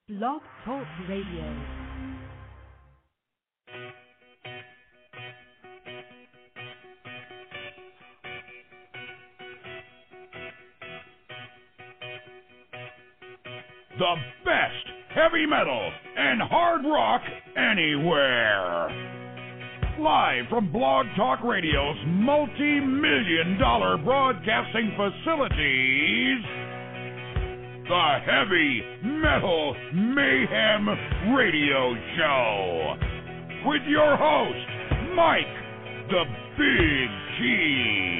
Blog Talk Radio. The best heavy metal and hard rock anywhere. Live from Blog Talk Radio's multi-million-dollar broadcasting facilities, the Heavy Metal Mayhem Radio Show. With your host, Mike the Big Cheese.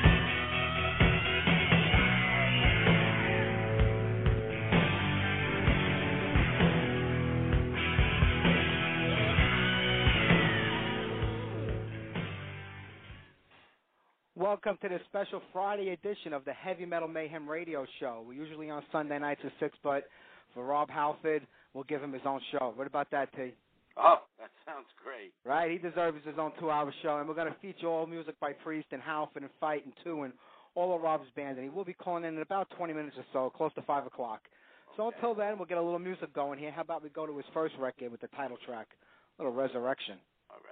Welcome to this special Friday edition of the Heavy Metal Mayhem Radio Show. We're usually on Sunday nights at 6, but for Rob Halford, we'll give him his own show. What about that, T? Oh, that sounds great. Right? He deserves his own 2-hour show, and we're going to feature all music by Priest and Halford and Fight and Two and all of Rob's bands, and he will be calling in about 20 minutes or so, close to 5 o'clock. So Okay. until then, we'll get a little music going here. How about we go to his first record with the title track, a little Resurrection. All right.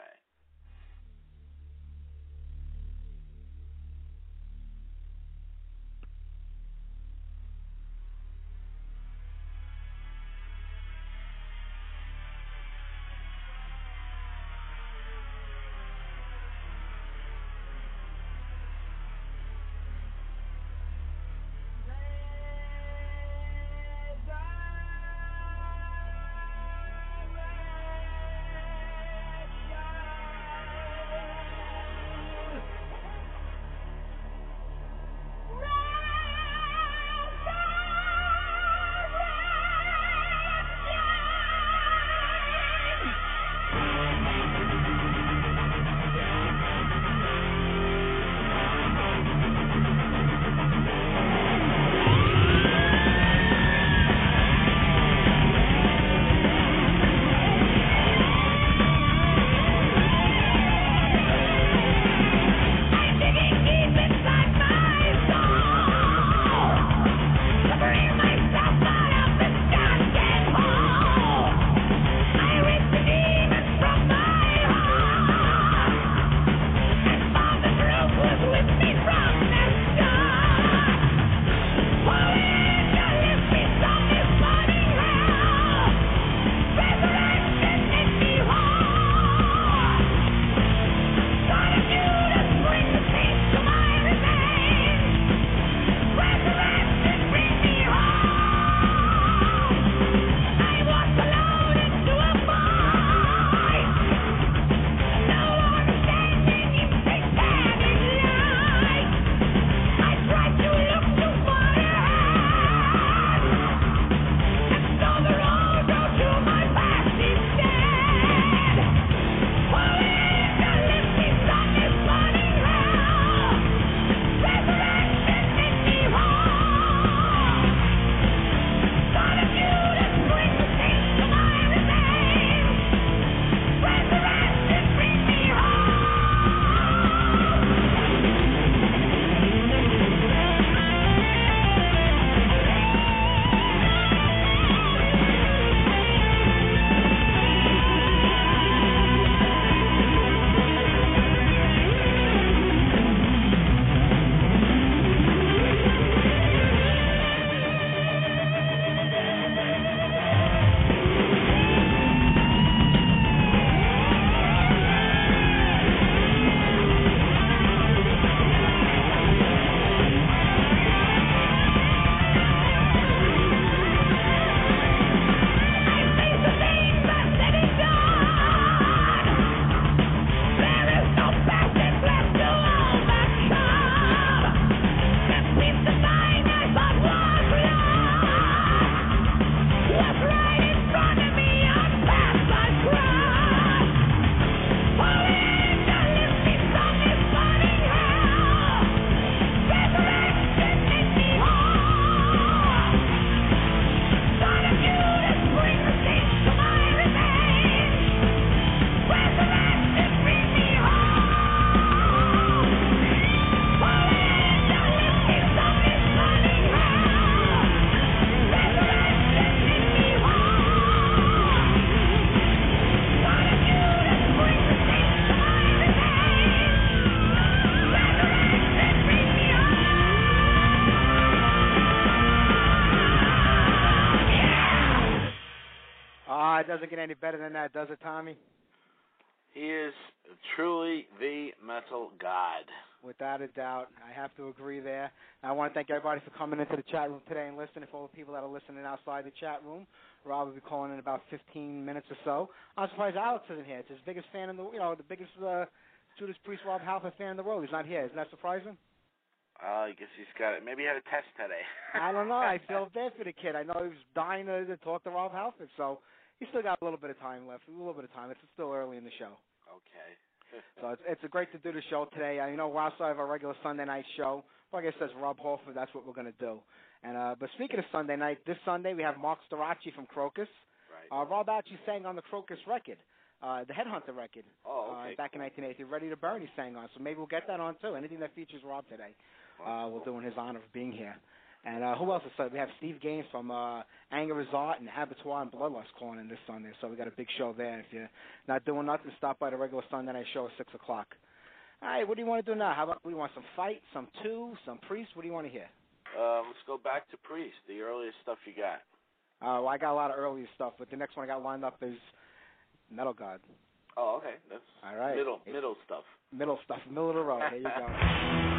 It doesn't get any better than that, does it, Tommy? He is truly the metal god. Without a doubt. I have to agree there. I want to thank everybody for coming into the chat room today and listening. For all the people that are listening outside the chat room, Rob will be calling in about 15 minutes or so. I'm surprised Alex isn't here. It's his biggest fan in the, the biggest Judas Priest Rob Halford fan in the world. He's not here. Isn't that surprising? I guess he's got it. Maybe he had a test today. I don't know. I feel bad for the kid. I know he was dying to talk to Rob Halford, so he's still got a little bit of time left. A little bit of time. It's still early in the show. Okay. So it's great to do the show today. We're outside of our regular Sunday night show. Like I said, Rob Halford, that's what we're going to do. And but speaking of Sunday night, this Sunday we have Mark Storace from Crocus. Right. Rob actually sang on the Crocus record, the Headhunter record. Oh, okay. Back in 1980. Ready to Burn he sang on. So maybe we'll get that on too. Anything that features Rob today, we'll do in his honor of being here. And who else is there? We have Steve Gaines from Anger is Art and Abattoir and Bloodlust calling in this Sunday. So we got a big show there. If you're not doing nothing, stop by the regular Sunday night show at 6 o'clock. All right, what do you want to do now? How about we want some Fight, some Two, some Priest? What do you want to hear? Let's go back to Priest, the earliest stuff you got. Well, I got a lot of earlier stuff, but the next one I got lined up is Metal God. Oh, okay. That's all right. Middle stuff. Middle stuff, middle of the road. There you go.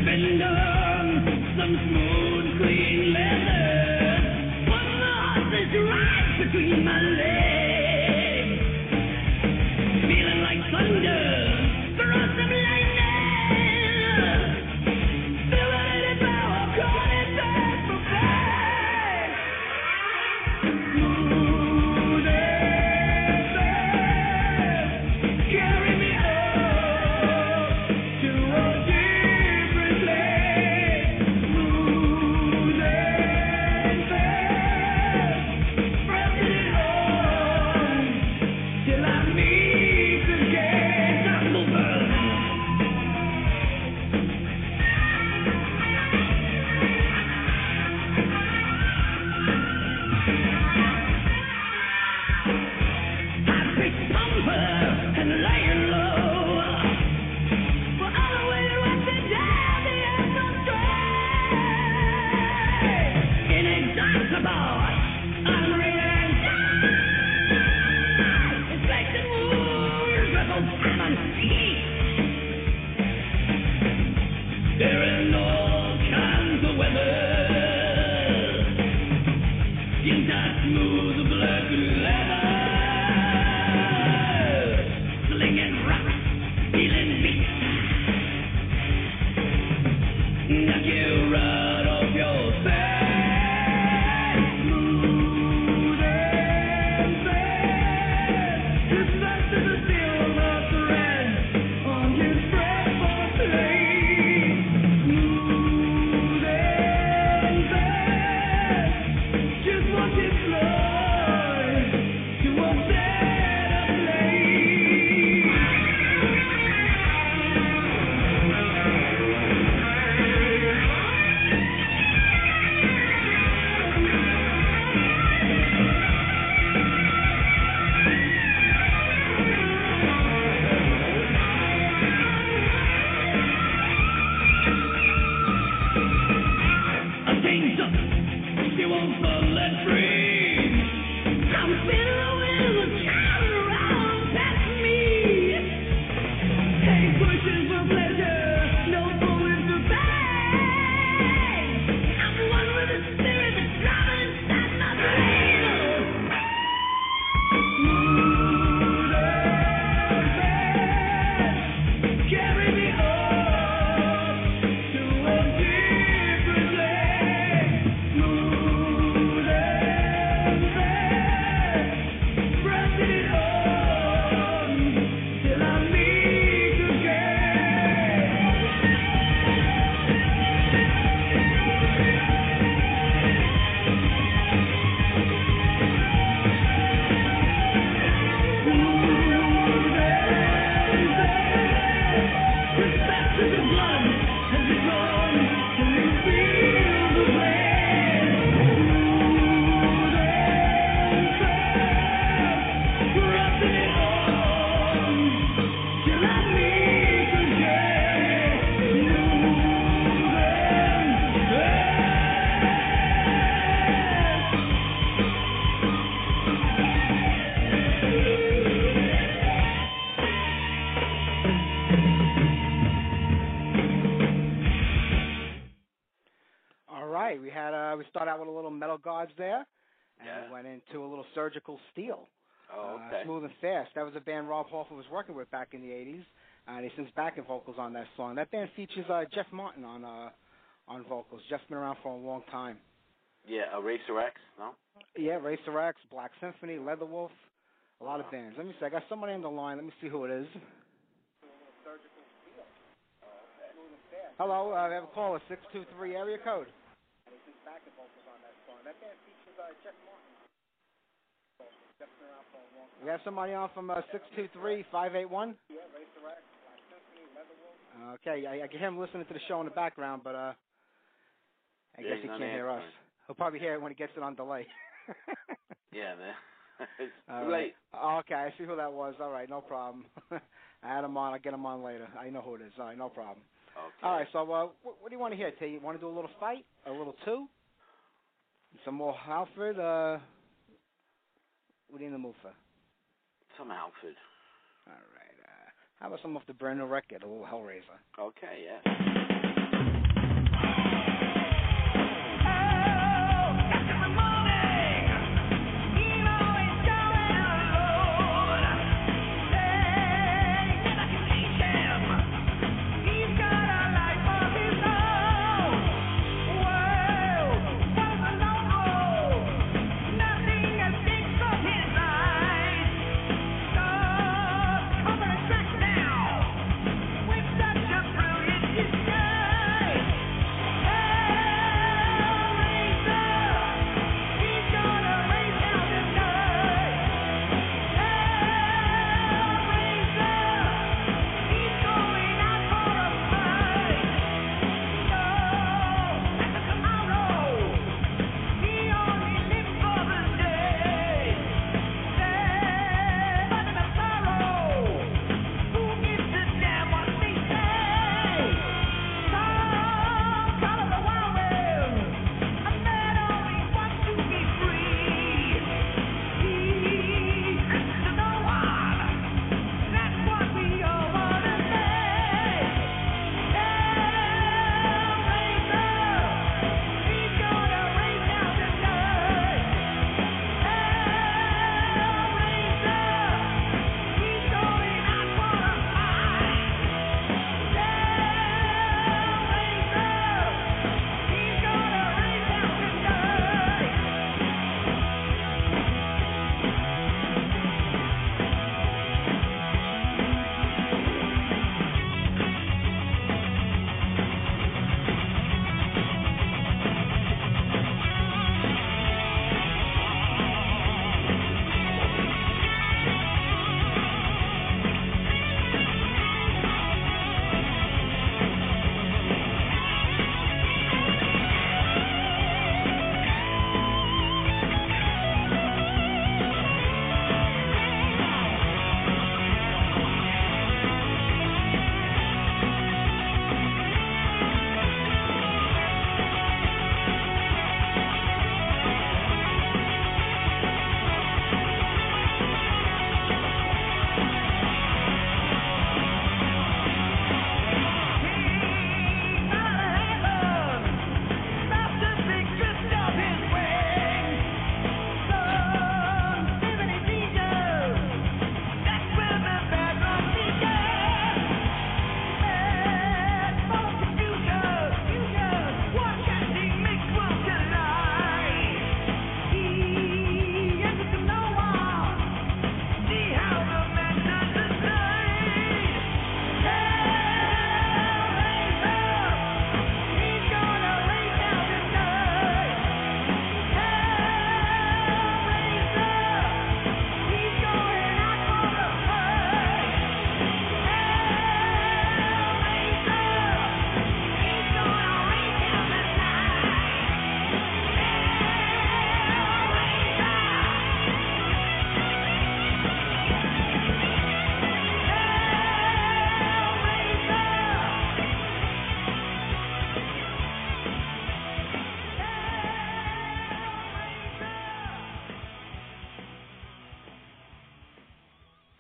been done, some smooth, clean leather. One of the horses rides between my legs, feeling like thunder, thrust of lightning. Feel ready to power, call it back for back. Smooth and fast, carry me up to a different place. Smooth and fast, pressing it on till I meet the gates of the world. I pick bumper and laying low. For all the way to up and down the anthem straight. Inexhaustible, unreal and inflected wounds, rebel time and heat. There in all kinds of weather. Skin tight, smooth, black leather. Slinging rock, feeling beat. Knock you right off your back. Smooth and fast. Just like to the steel of a thread on his fretboard blade. Smooth and fast. Just watch it slide to a better place. A danger, she won't let free. I'm feeling with a child around past me. Hey, pushing for pleasure, no pulling for pain. I'm one with the spirit that's driving inside my brain. Smooth and fast, carry me up to a different place. Smooth and fast, pressing it on till I meet the All right, we started out with a little Metal Gods there, and Yeah. we went into a little Surgical Steel. Oh, okay. Smooth and Fast. That was a band Rob Halford was working with back in the '80s, and he sings backing vocals on that song. That band features Jeff Martin on vocals. Jeff's been around for a long time. Yeah, Racer X, no? Yeah, Racer X, Black Symphony, Leatherwolf, a lot of bands. Let me see. I got somebody on the line. Let me see who it is. Hello, I have a caller, 623 area code. And he sings backing vocals on that song. That band features Jeff Martin. Jeff's been around for a long time. We have somebody on from 623-581. Yeah, Racer X, Black Symphony, Leatherwolf. Okay, I can hear him listening to the show in the background, but I guess he can't hear us. He'll probably hear it when he gets it on delay. Yeah, man. It's All late. Right. Okay, I see who that was. All right, no problem. I had him on. I'll get him on later. I know who it is. All right, no problem. Okay. All right, so what do you want to hear, Tay? You want to do a little fight? A little two? Some more Halford? What are you in the mood for? Some Halford. All right. How about some off the brand new record, a little Hellraiser? Okay, yeah.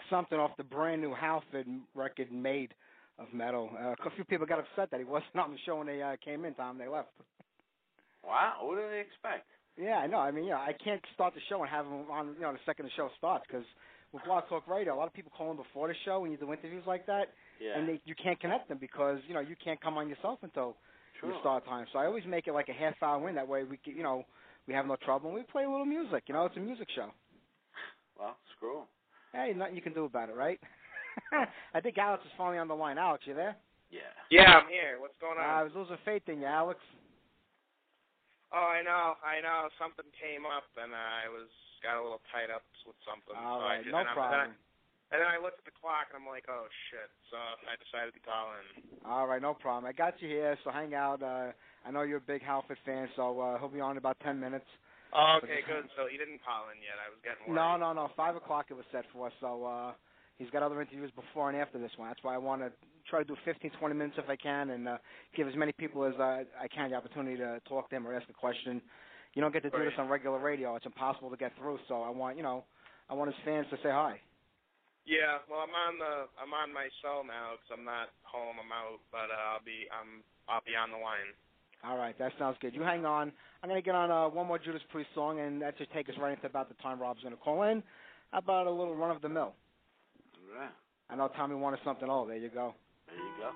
something off the brand new Halford record Made of Metal. A few people got upset that he wasn't on the show when they came in, Tom. They left. Wow, what do they expect? Yeah, I know. I mean, I can't start the show and have him on, the second the show starts, because with Blog Talk Radio, a lot of people call in before the show when you do interviews like that, and you can't connect them because, you can't come on yourself until your start time. So I always make it like a half-hour win. That way we can, we have no trouble. And we play a little music. It's a music show. Well, screw 'em. Hey, nothing you can do about it, right? I think Alex is finally on the line. Alex, you there? Yeah. Yeah, I'm here. What's going on? I was losing faith in you, Alex. Oh, I know. Something came up, and I got a little tied up with something. All so right, no problem. And then I looked at the clock, and I'm like, oh, shit. So I decided to call in. All right, no problem. I got you here, so hang out. I know you're a big Halford fan, so he'll be on in about 10 minutes. Oh, okay, good. So he didn't call in yet. I was getting worried. No. 5 o'clock it was set for, so he's got other interviews before and after this one. That's why I want to try to do 15, 20 minutes if I can, and give as many people as I can the opportunity to talk to them or ask a question. You don't get to do this on regular radio. It's impossible to get through, so I want, I want his fans to say hi. Yeah, well, I'm on my cell now because I'm not home. I'm out, but I'll be on the line. All right, that sounds good. You hang on. I'm going to get on one more Judas Priest song, and that should take us right into about the time Rob's going to call in. How about a little run of the mill? Yeah. I know Tommy wanted something old. There you go. There you go.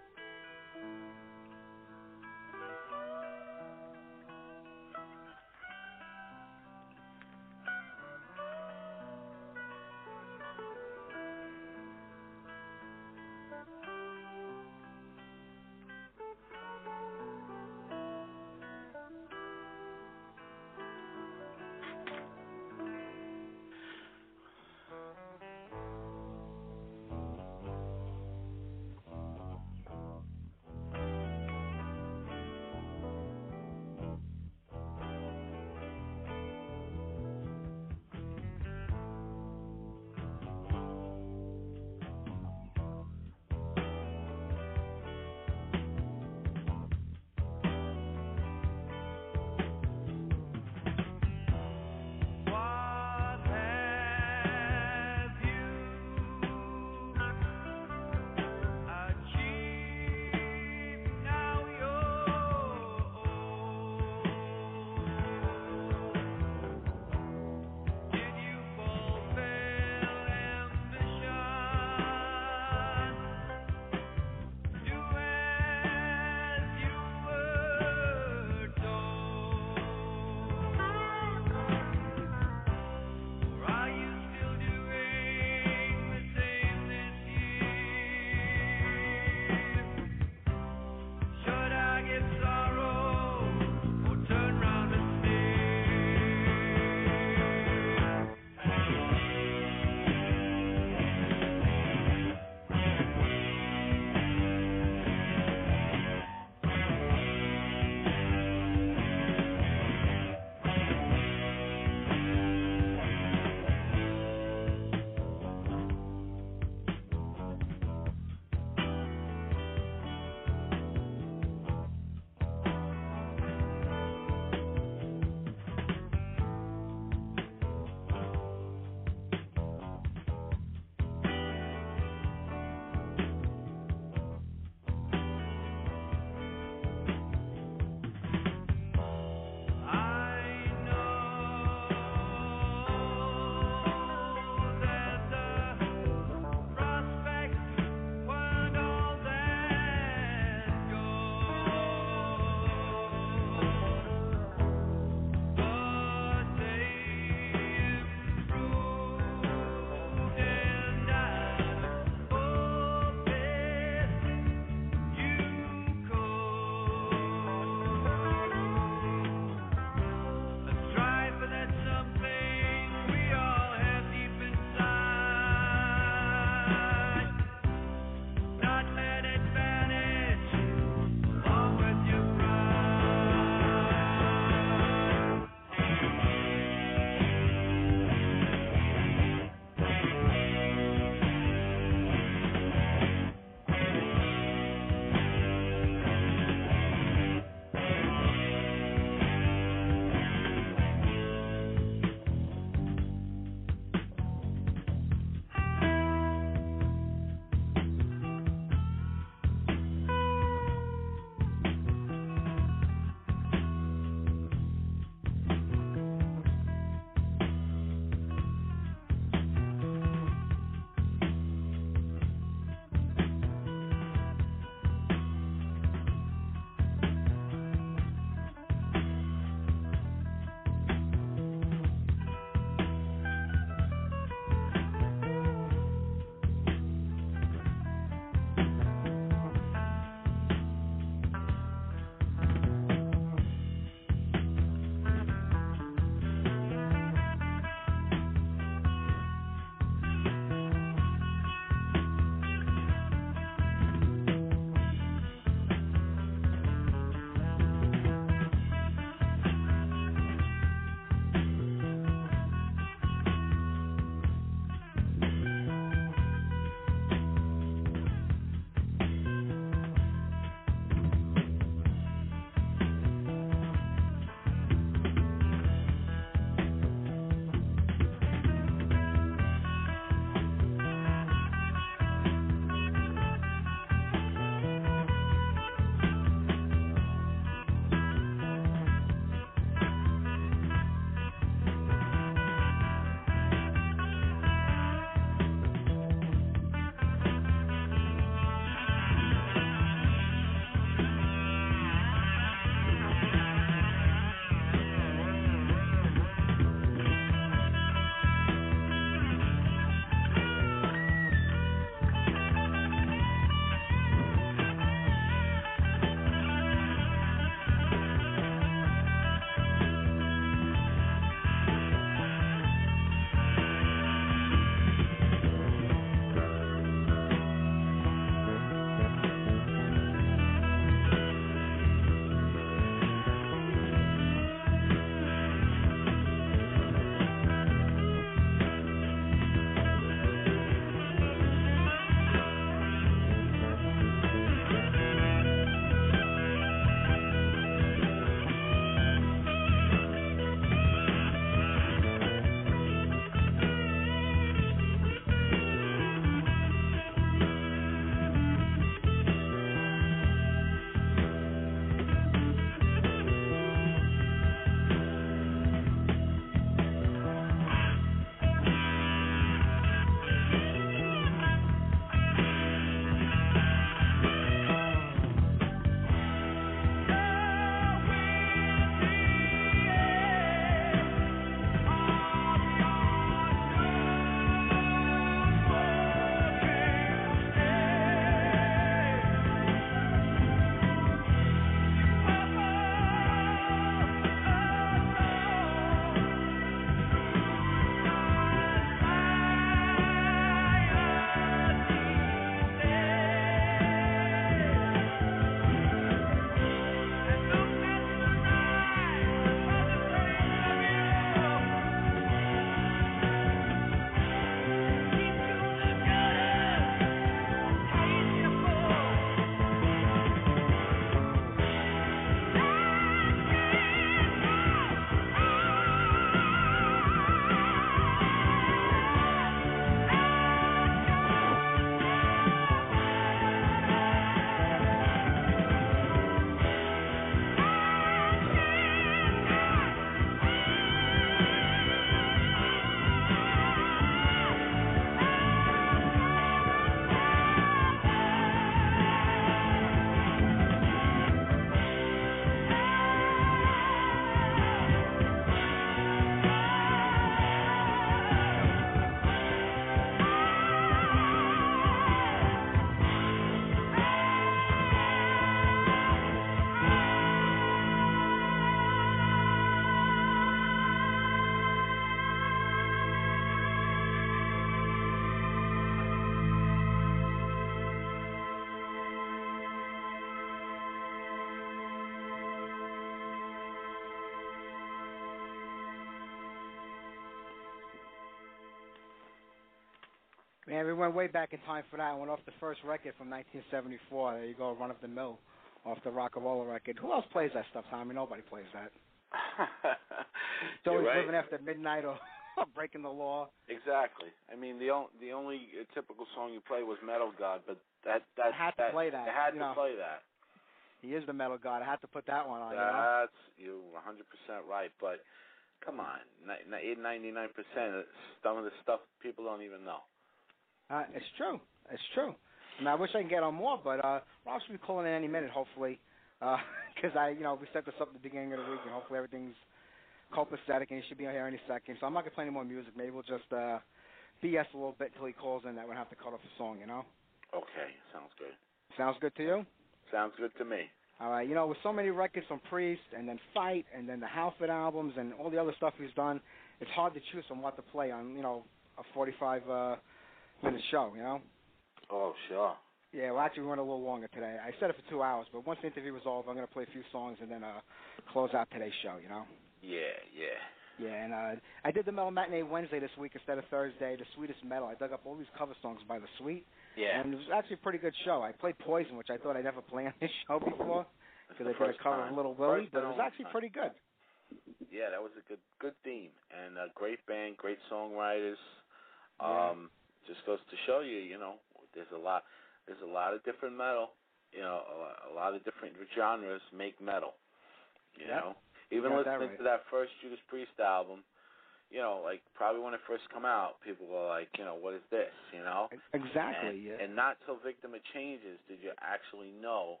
Man, we went way back in time for that. I went off the first record from 1974. There you go, Run of the Mill, off the Rock and Roll record. Who else plays that stuff, Tommy? Nobody plays that. It's always right. living after midnight or breaking the law. Exactly. I mean, the only typical song you play was Metal God, but that I had to play that. I had to play that. He is the Metal God. I had to put that one on. That's you're 100% right. But come on, 99%. Some of the stuff people don't even know. It's true. It's true. I mean, I wish I could get on more, but Rob should be calling in any minute, hopefully, because we set this up at the beginning of the week, and hopefully everything's copacetic, and he should be on here any second. So I'm not gonna play any more music. Maybe we'll just BS a little bit until he calls in. That would have to cut off the song, Okay, sounds good. Sounds good to you? Sounds good to me. All right. With so many records from Priest, and then Fight, and then the Halford albums, and all the other stuff he's done, it's hard to choose from what to play on, a 45-minute show, Oh, sure. Yeah, well, actually, we went a little longer today. I said it for 2 hours, but once the interview was over, I'm going to play a few songs and then close out today's show, Yeah. Yeah, and I did the Metal Matinee Wednesday this week instead of Thursday, the Sweetest Metal. I dug up all these cover songs by The Sweet. Yeah. And it was actually a pretty good show. I played Poison, which I thought I'd never play on this show before, because I did a cover of Little Willie, but it was actually pretty good. Yeah, that was a good theme, and a great band, great songwriters. Just goes to show you, there's a lot of different metal, a lot of different genres make metal, you know. Even listening to that first Judas Priest album, like probably when it first come out, people were like, what is this, Exactly, and not till Victim of Changes did you actually know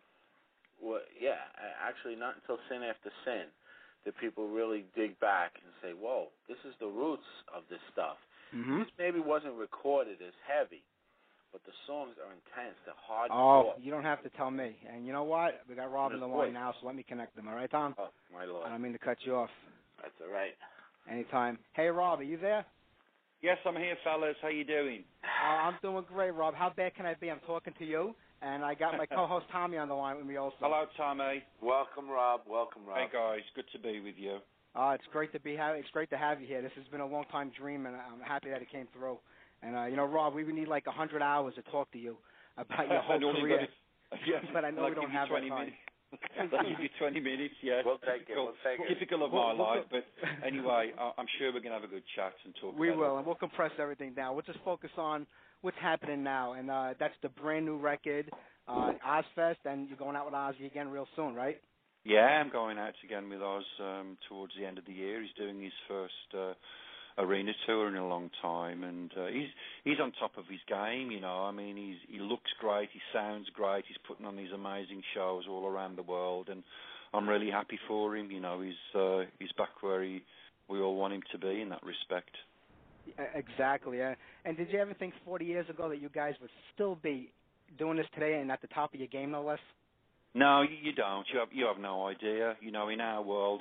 actually not until Sin After Sin did people really dig back and say, whoa, this is the roots of this stuff. Mm-hmm. This maybe wasn't recorded as heavy, but the songs are intense. They're hard. Oh, you don't have to tell me. And you know what? We got Rob in the line now, so let me connect them. All right, Tom? Oh, my Lord. I don't mean to cut you off. That's all right. Anytime. Hey, Rob, are you there? Yes, I'm here, fellas. How you doing? I'm doing great, Rob. How bad can I be? I'm talking to you, and I got my co-host Tommy on the line with me also. Hello, Tommy. Welcome, Rob. Hey, guys. Good to be with you. It's great to have you here. This has been a long-time dream, and I'm happy that it came through. And, Rob, we would need like 100 hours to talk to you about your whole career. But I know we don't have that time. I'll give you 20 minutes, yeah. We'll take it. Typical of my life, but anyway, I'm sure we're going to have a good chat and talk We will, and we'll compress everything down. We'll just focus on what's happening now, and that's the brand new record, Ozfest, and you're going out with Ozzy again real soon, right? Yeah, I'm going out again with Oz towards the end of the year. He's doing his first arena tour in a long time, and he's on top of his game. I mean, he looks great, he sounds great, he's putting on these amazing shows all around the world, and I'm really happy for him. He's back where we all want him to be in that respect. Exactly. And did you ever think 40 years ago that you guys would still be doing this today and at the top of your game, no less? No, you don't. You have no idea. In our world,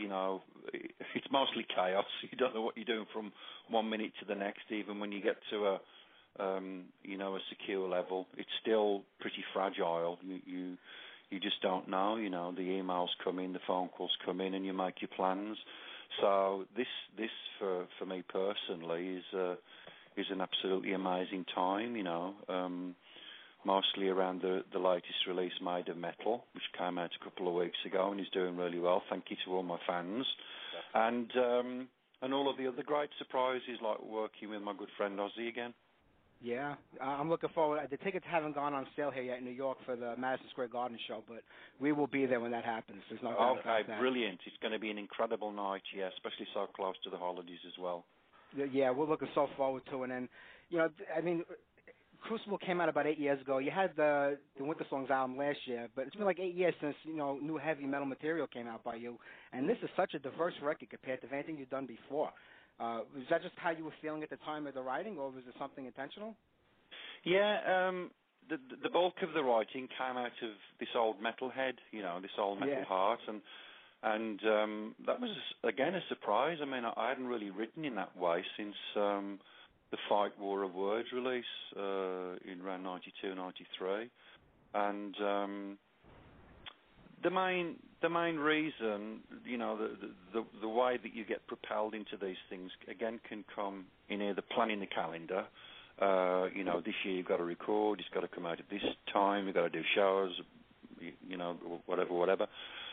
it's mostly chaos. You don't know what you're doing from 1 minute to the next. Even when you get to a secure level, it's still pretty fragile. You just don't know. The emails come in, the phone calls come in, and you make your plans. So this for me personally is an absolutely amazing time. Mostly around the latest release, Made of Metal, which came out a couple of weeks ago and is doing really well. Thank you to all my fans. And all of the other great surprises, like working with my good friend Ozzy again. Yeah, I'm looking forward. The tickets haven't gone on sale here yet in New York for the Madison Square Garden show, but we will be there when that happens. There's no doubt about that. Brilliant. It's going to be an incredible night, especially so close to the holidays as well. Yeah, we're looking so forward to it. And, Crucible came out about 8 years ago. You had the Winter Songs album last year, but it's been like 8 years since, new heavy metal material came out by you. And this is such a diverse record compared to anything you've done before. Was that just how you were feeling at the time of the writing, or was it something intentional? Yeah, the bulk of the writing came out of this old metalhead, this old metal heart. And that was, again, a surprise. I mean, I hadn't really written in that way since the Fight War of Words release in around 92, 93. And the main reason, the way that you get propelled into these things, again, can come in either planning the calendar, This year you've got to record, it's got to come out at this time, you've got to do shows, whatever.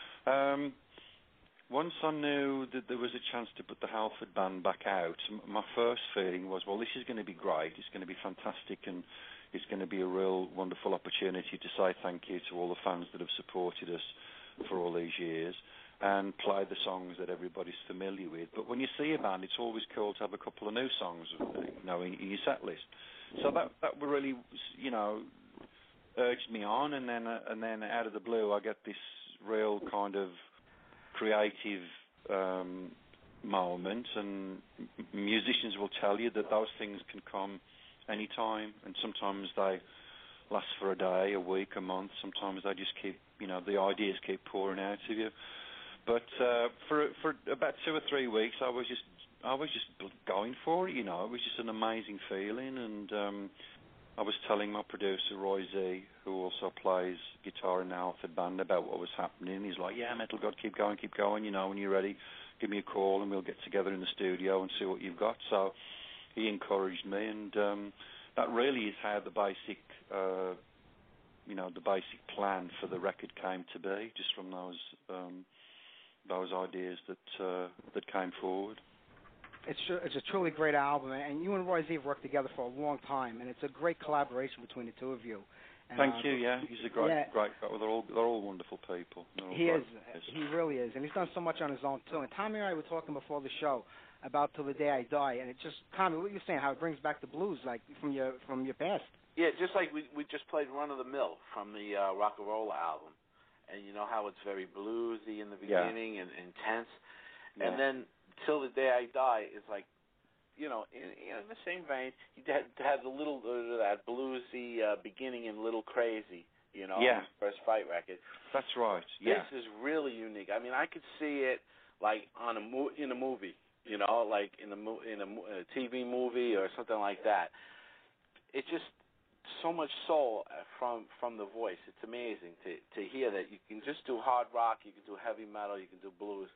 Once I knew that there was a chance to put the Halford Band back out, my first feeling was, well, this is going to be great, it's going to be fantastic, and it's going to be a real wonderful opportunity to say thank you to all the fans that have supported us for all these years and play the songs that everybody's familiar with. But when you see a band, it's always cool to have a couple of new songs, in your set list. So that really, urged me on, and then out of the blue, I get this real kind of creative moment, and musicians will tell you that those things can come anytime, and sometimes they last for a day, a week, a month. Sometimes they just keep, the ideas keep pouring out of you. But for about 2 or 3 weeks, I was just going for it. It was just an amazing feeling, and I was telling my producer Roy Z, who also plays guitar in the Halford Band, about what was happening. He's like, "Yeah, Metal God, keep going. When you're ready, give me a call, and we'll get together in the studio and see what you've got." So he encouraged me, and that really is how the basic plan for the record came to be, just from those ideas that came forward. It's a truly great album, and you and Roy Z have worked together for a long time, and it's a great collaboration between the two of you. And, Thank you. Yeah, he's a great guy. They're all wonderful people. He really is, and he's done so much on his own too. And Tommy and I were talking before the show about Till the Day I Die, and it just, Tommy, what you're saying, how it brings back the blues, like from your past. Yeah, just like we just played Run of the Mill from the Rock and Roll album, and you know how it's very bluesy in the beginning and intense, and then Till the Day I Die is like, in the same vein. You had a little that bluesy beginning and Little Crazy, on the first Fight record. That's right. Yeah. This is really unique. I mean, I could see it like in a movie, like in a TV movie or something like that. It's just so much soul from the voice. It's amazing to hear that you can just do hard rock, you can do heavy metal, you can do blues.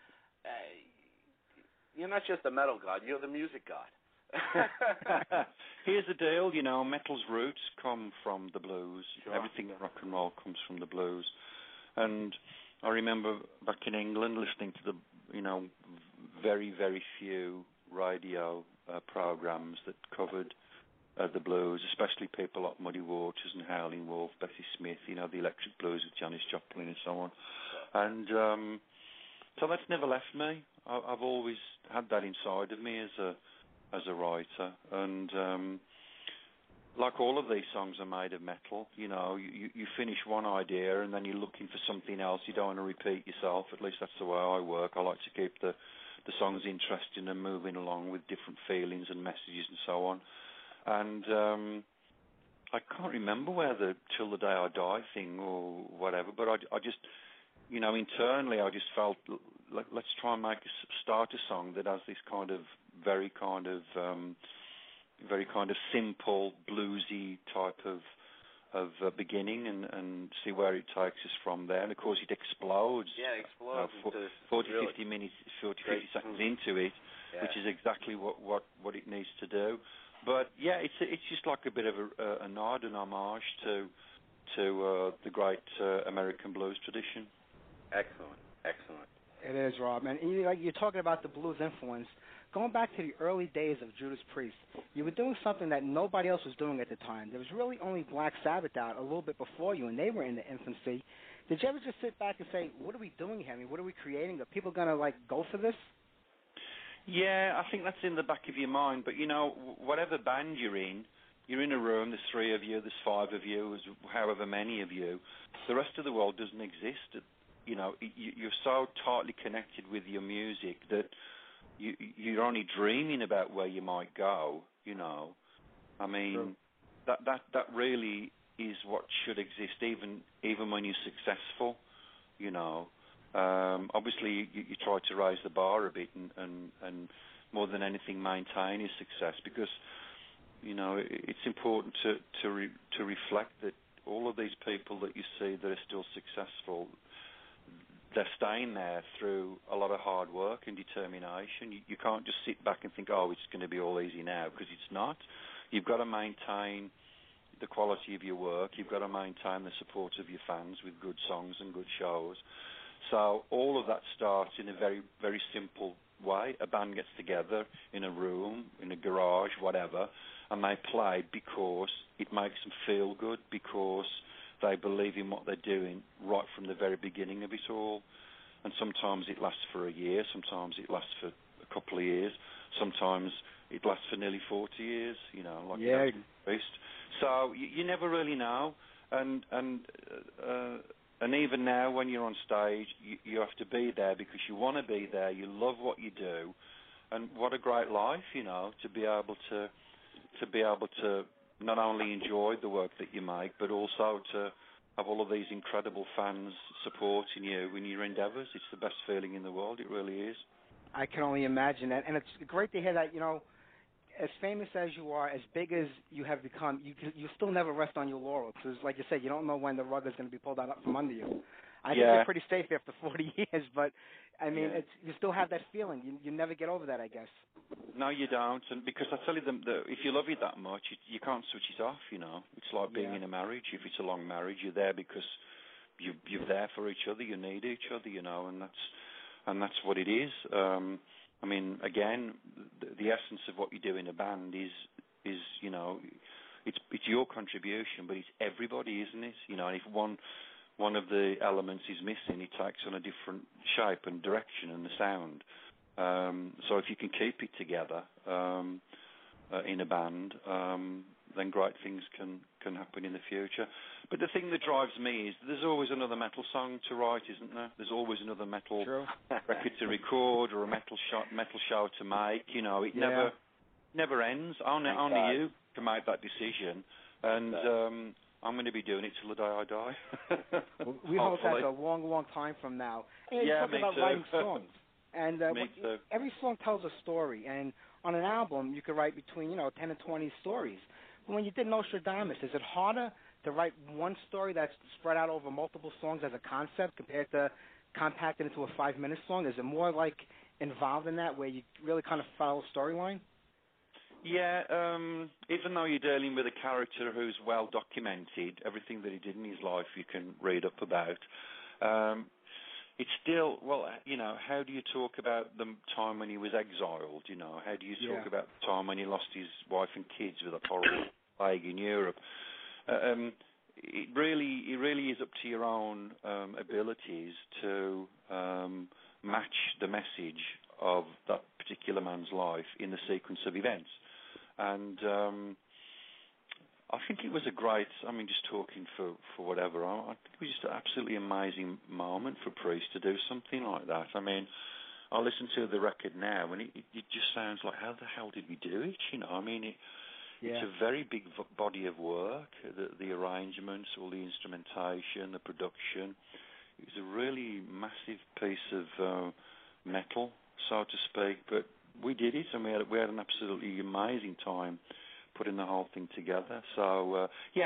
You're not just a metal god, you're the music god. Here's the deal, metal's roots come from the blues. Sure. Everything in rock and roll comes from the blues. And I remember back in England listening to the, very, very few radio programs that covered the blues, especially people like Muddy Waters and Howlin' Wolf, Bessie Smith, the Electric Blues with Janis Joplin and so on. And so that's never left me. I've always had that inside of me as a writer, and like all of these songs are made of metal. You finish one idea and then you're looking for something else. You don't want to repeat yourself. At least that's the way I work. I like to keep the songs interesting and moving along with different feelings and messages and so on. And I can't remember where the Till the Day I Die thing or whatever, but I just, internally I just felt, let's try and start a song that has this kind of very kind of simple bluesy type of beginning, and see where it takes us from there. And of course it explodes. Yeah, it explodes. 40, 50 minutes, 40, 50 seconds into it, which is exactly what it needs to do. But yeah, it's just like a bit of a nod, an homage to the great American blues tradition. Excellent. It is, Rob. And you're talking about the blues influence. Going back to the early days of Judas Priest, you were doing something that nobody else was doing at the time. There was really only Black Sabbath out a little bit before you, and they were in the infancy. Did you ever just sit back and say, what are we doing here? I mean, what are we creating? Are people going to, go for this? Yeah, I think that's in the back of your mind. But, whatever band you're in a room, there's 3 of you, there's 5 of you, there's however many of you. The rest of the world doesn't exist. You're so tightly connected with your music that you're only dreaming about where you might go. I mean, sure. that really is what should exist, even when you're successful. Obviously you try to raise the bar a bit and more than anything maintain your success, because it's important to reflect that all of these people that you see that are still successful, they're staying there through a lot of hard work and determination. You can't just sit back and think, it's going to be all easy now, because it's not. You've got to maintain the quality of your work. You've got to maintain the support of your fans with good songs and good shows. So all of that starts in a very, very simple way. A band gets together in a room, in a garage, whatever, and they play because it makes them feel good, because they believe in what they're doing right from the very beginning of it all. And sometimes it lasts for a year, sometimes it lasts for a couple of years, sometimes it lasts for nearly 40 years, like Priest. So you never really know, and even now when you're on stage, you have to be there because you want to be there. You love what you do, and what a great life, to be able to not only enjoy the work that you make, but also to have all of these incredible fans supporting you in your endeavours. It's the best feeling in the world. It really is. I can only imagine that, and it's great to hear that. As famous as you are, as big as you have become, you still never rest on your laurels. Because, like you said, you don't know when the rug is going to be pulled out from under you. I think you're pretty safe after 40 years, but I mean, you still have that feeling. You never get over that, I guess. No, you don't, and because I tell you, if you love it that much, you can't switch it off. It's like being in a marriage. If it's a long marriage, you're there because you're there for each other. You need each other, and that's what it is. I mean, again, the essence of what you do in a band is it's your contribution, but it's everybody, isn't it? And if one of the elements is missing, it takes on a different shape and direction and the sound. So if you can keep it together in a band, then great things can happen in the future. But the thing that drives me is there's always another metal song to write, isn't there? There's always another metal record to record or a metal show to make. It never ends. Only you can make that decision, and I'm going to be doing it till the day I die. We hope that's a long, long time from now. And yeah, talking about writing songs, and too. Every song tells a story, and on an album you could write between 10 and 20 stories. But when you did Nostradamus, is it harder to write one story that's spread out over multiple songs as a concept compared to compacted into a 5-minute song? Is it more like involved in that, where you really kind of follow a storyline? Yeah, even though you're dealing with a character who's well documented, everything that he did in his life you can read up about. It's still, how do you talk about the time when he was exiled? How do you talk about the time when he lost his wife and kids with a horrible plague in Europe? It really is up to your own abilities to match the message of that particular man's life in the sequence of events. And I think it was a great, just talking for whatever, I think it was just an absolutely amazing moment for Priest to do something like that. I listen to the record now and it just sounds like, how the hell did we do it? It's a very big body of work, the arrangements, all the instrumentation, the production. It was a really massive piece of metal, so to speak, but we did it, and we had an absolutely amazing time putting the whole thing together. So,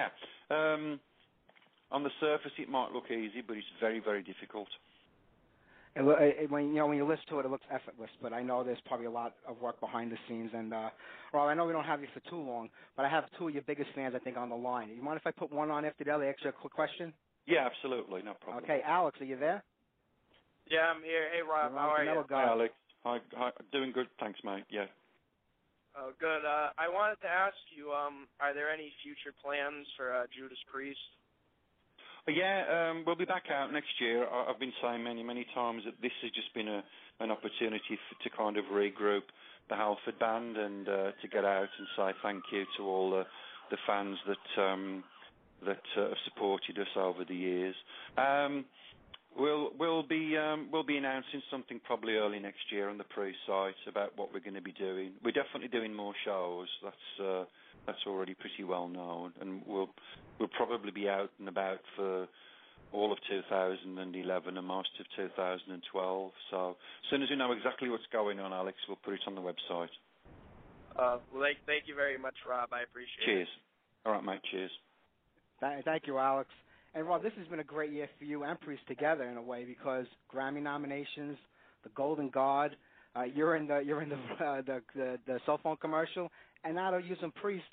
on the surface it might look easy, but it's very, very difficult. And when you listen to it, it looks effortless, but I know there's probably a lot of work behind the scenes. And I know we don't have you for too long, but I have two of your biggest fans, I think, on the line. You mind if I put one on after the other? Ask you a quick question? Yeah, absolutely, no problem. Okay, Alex, are you there? Yeah, I'm here. Hey, Rob, how are you? Hi, Alex. Hi, doing good, thanks, mate. Yeah. Oh, good. I wanted to ask you, are there any future plans for Judas Priest? Yeah, we'll be back out next year. I've been saying many, many times that this has just been an opportunity to kind of regroup the Halford band and to get out and say thank you to all the fans that have supported us over the years. We'll be announcing something probably early next year on the Priest site about what we're going to be doing. We're definitely doing more shows. That's already pretty well known, and we'll probably be out and about for all of 2011 and most of 2012. So as soon as we know exactly what's going on, Alex, we'll put it on the website. Well, thank you very much, Rob. I appreciate it. Cheers. All right, mate. Cheers. Thank you, Alex. And Rob, this has been a great year for you and Priest together in a way, because Grammy nominations, the Golden Guard, you're in the cell phone commercial, and now they're using Priest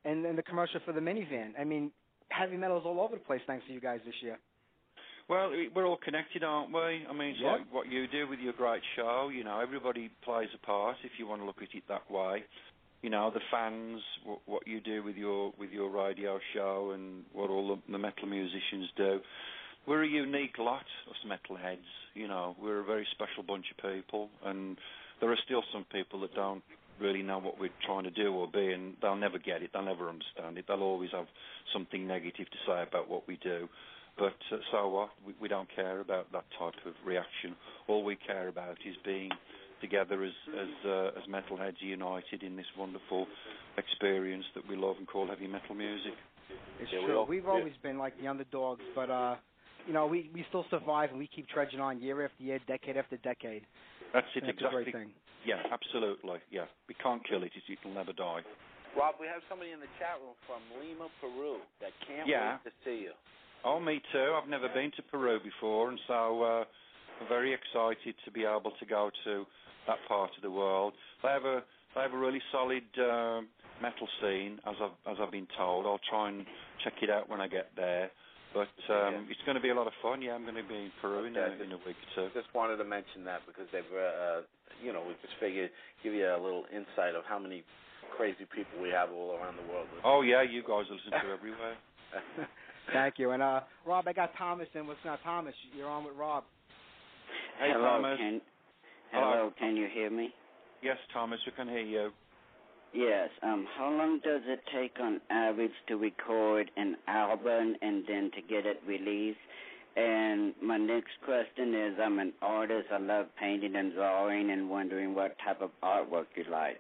and the commercial for the minivan. I mean, heavy metal is all over the place thanks to you guys this year. Well, we're all connected, aren't we? I mean, it's like what you do with your great show. You know, everybody plays a part if you want to look at it that way. You know, the fans, what you do with your radio show, and what all the metal musicians do. We're a unique lot, us metalheads. You know, we're a very special bunch of people, and there are still some people that don't really know what we're trying to do or be, and they'll never get it, they'll never understand it. They'll always have something negative to say about what we do. But so what? We don't care about that type of reaction. All we care about is being together as metalheads united in this wonderful experience that we love and call heavy metal music. It's true. We've always been like the underdogs, but you know, we still survive and we keep trudging on year after year, decade after decade. That's it, exactly. A great thing. Yeah, absolutely. Yeah, we can't kill it. It'll never die. Rob, we have somebody in the chat room from Lima, Peru that can't wait to see you. Oh, me too. I've never been to Peru before, and so I'm very excited to be able to go to that part of the world. They have a really solid metal scene, as I've been told. I'll try and check it out when I get there. But it's going to be a lot of fun. Yeah, I'm going to be in Peru in a week or two. Just wanted to mention that because they've, you know, we just figured give you a little insight of how many crazy people we have all around the world. Oh yeah, you guys listen to everywhere. Thank you. And Rob, I got Thomas in. What's not Thomas? You're on with Rob. Hey, hello, Thomas. Hello, can you hear me? Yes, Thomas, we can hear you. Yes. How long does it take on average to record an album and then to get it released? And my next question is, I'm an artist. I love painting and drawing and wondering what type of artwork you like.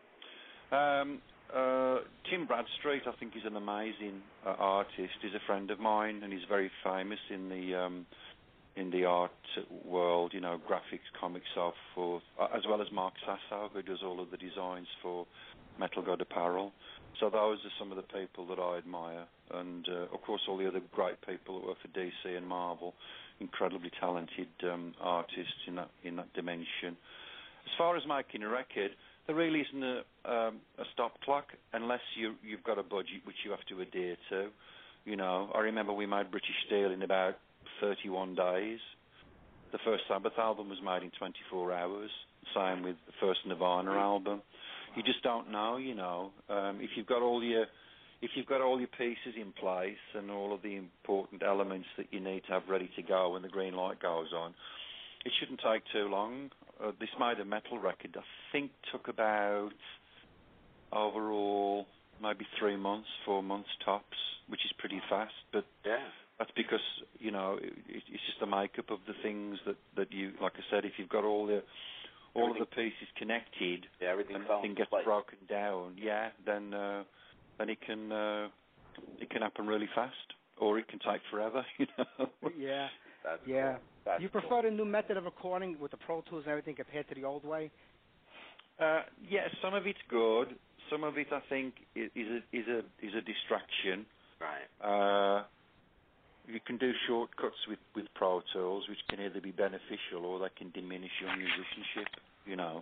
Tim Bradstreet, I think, is an amazing artist. He's a friend of mine, and he's very famous in the art world. You know, graphics, comics, so forth, as well as Mark Sasso, who does all of the designs for Metal God apparel. So those are some of the people that I admire, and of course all the other great people that work for DC and Marvel, incredibly talented artists in that dimension. As far as making a record, there really isn't a stop clock unless you've got a budget which you have to adhere to. You know, I remember we made British Steel in about 31 days. The first Sabbath album was made in 24 hours. Same with the first Nirvana album. You just don't know, you know. If you've got all your pieces in place and all of the important elements that you need to have ready to go when the green light goes on, it shouldn't take too long. This Made a Metal record, I think, took about overall maybe 3 months, 4 months tops, which is pretty fast. But that's because, you know, it's just the makeup of the things that you, like I said, if you've got all of the pieces connected, and nothing gets broken down, then it can happen really fast, or it can take forever, you know. Yeah. That's yeah. Cool. That's you prefer the new method of recording with the Pro Tools and everything compared to the old way? Yeah, some of it's good. Some of it, I think, is a distraction. Right. You can do shortcuts with Pro Tools, which can either be beneficial or they can diminish your musicianship. You know,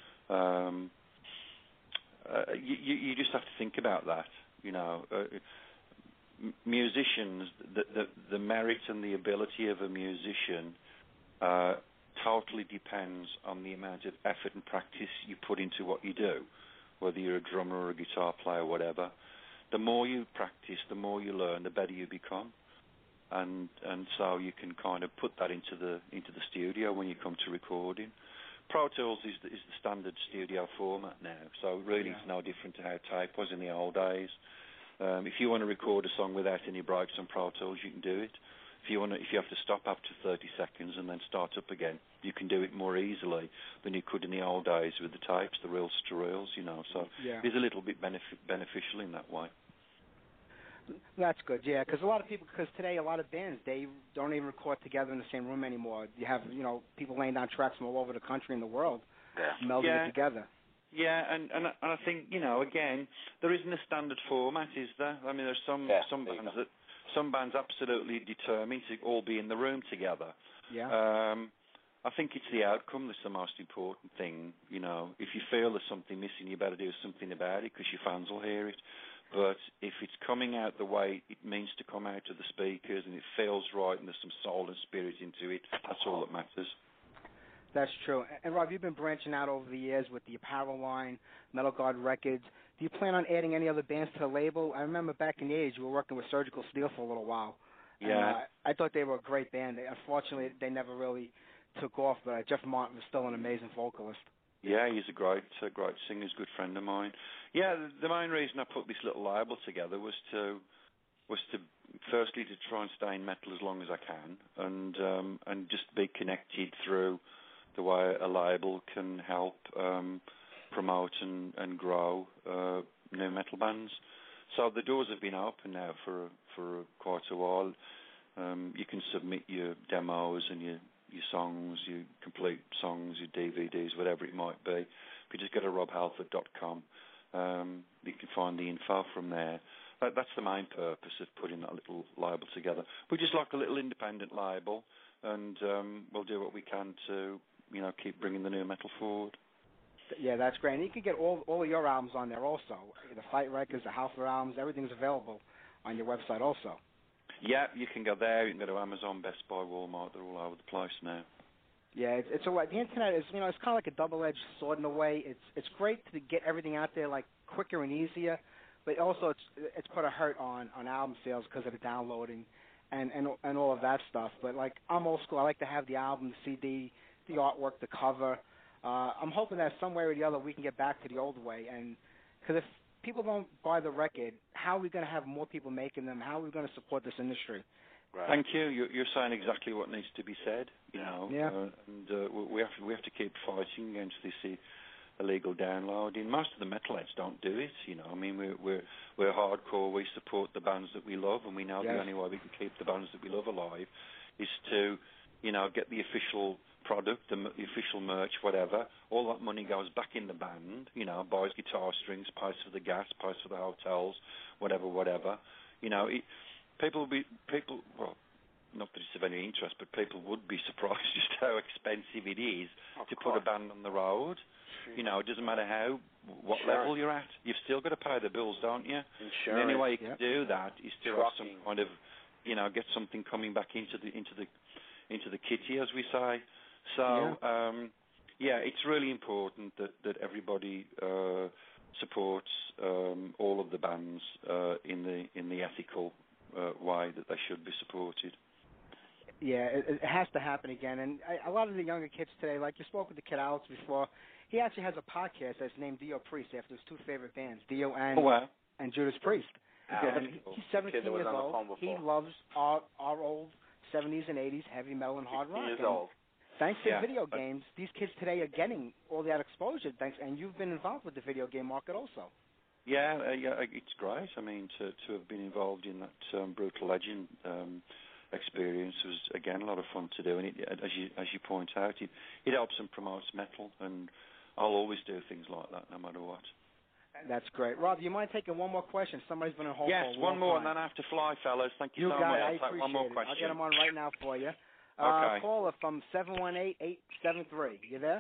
you just have to think about that. You know, musicians, the merit and the ability of a musician totally depends on the amount of effort and practice you put into what you do, whether you're a drummer or a guitar player or whatever. The more you practice, the more you learn, the better you become. And so you can kind of put that into the studio when you come to recording. Pro Tools is the standard studio format now, so really it's no different to how tape was in the old days. If you want to record a song without any breaks on Pro Tools, you can do it. If you have to stop after 30 seconds and then start up again, you can do it more easily than you could in the old days with the tapes, the reels to reels, you know. So it's a little bit beneficial in that way. That's good, because today a lot of bands, they don't even record together in the same room anymore. You have, you know, people laying down tracks from all over the country and the world, melding it together. Yeah, and I think, you know, again, there isn't a standard format, is there? I mean, there's some bands absolutely determined to all be in the room together. Yeah. I think it's the outcome that's the most important thing. You know, if you feel there's something missing, you better do something about it because your fans will hear it. But if it's coming out the way it means to come out of the speakers and it feels right and there's some soul and spirit into it, that's all that matters. That's true. And Rob, you've been branching out over the years with the apparel line, Metal Guard Records. Do you plan on adding any other bands to the label? I remember back in the '80s you were working with Surgical Steel for a little while. Yeah. And, I thought they were a great band. Unfortunately, they never really took off, but Jeff Martin was still an amazing vocalist. Yeah, he's a great singer. He's a good friend of mine. Yeah, the main reason I put this little label together was to firstly to try and stay in metal as long as I can, and just be connected through the way a label can help promote and grow new metal bands. So the doors have been open now for quite a while. You can submit your demos and your songs, your complete songs, your DVDs, whatever it might be. If you just go to robhalford.com, you can find the info from there. That's the main purpose of putting that little label together. We're just like a little independent label, and we'll do what we can to, keep bringing the new metal forward. Yeah, that's great. And you can get all of your albums on there also. The Fight Records, the Halford albums, everything's available on your website also. Yeah, you can go there. You can go to Amazon, Best Buy, Walmart. They're all over the place now. Yeah, it's a way. The internet is, it's kind of like a double-edged sword in a way. It's great to get everything out there like quicker and easier, but also it's put a hurt on album sales because of the downloading and all of that stuff. But like I'm old school. I like to have the album, the CD, the artwork, the cover. I'm hoping that some way or the other we can get back to the old way, and because if people don't buy the record, how are we going to have more people making them? How are we going to support this industry? Right. Thank you. You're saying exactly what needs to be said. Yeah. And we have to keep fighting against this illegal downloading. Most of the metalheads don't do it. I mean, we're hardcore. We support the bands that we love, and we know the only way we can keep the bands that we love alive is to, get the official product, the official merch, whatever. All that money goes back in the band. Buys guitar strings, pays for the gas, pays for the hotels, whatever. People, well, not that it's of any interest, but people would be surprised just how expensive it is to put a band on the road. It doesn't matter what level you're at. You've still got to pay the bills, don't you? Insurance. And the only way you can do that is to have some kind of, get something coming back into the kitty, as we say. So, it's really important that everybody supports all of the bands in the ethical way that they should be supported. Yeah, it has to happen again. And a lot of the younger kids today, like you spoke with the kid Alex before, he actually has a podcast that's named Dio Priest after his two favorite bands, Dio and Judas Priest. And he's 17 years old. He loves our old 70s and 80s heavy metal and hard rock. He is old. Thanks to video games, these kids today are getting all that exposure. And you've been involved with the video game market also. Yeah, it's great. I mean, to have been involved in that Brutal Legend experience was again a lot of fun to do. And as you point out, it helps and promotes metal. And I'll always do things like that, no matter what. That's great. Rob, do you mind taking one more question? Somebody's been on hold for a long time. Yes, one more, and then I have to fly, fellas. Thank you so much. I appreciate take one more question. I'll get them on right now for you. Okay. Caller from 718-873. You there?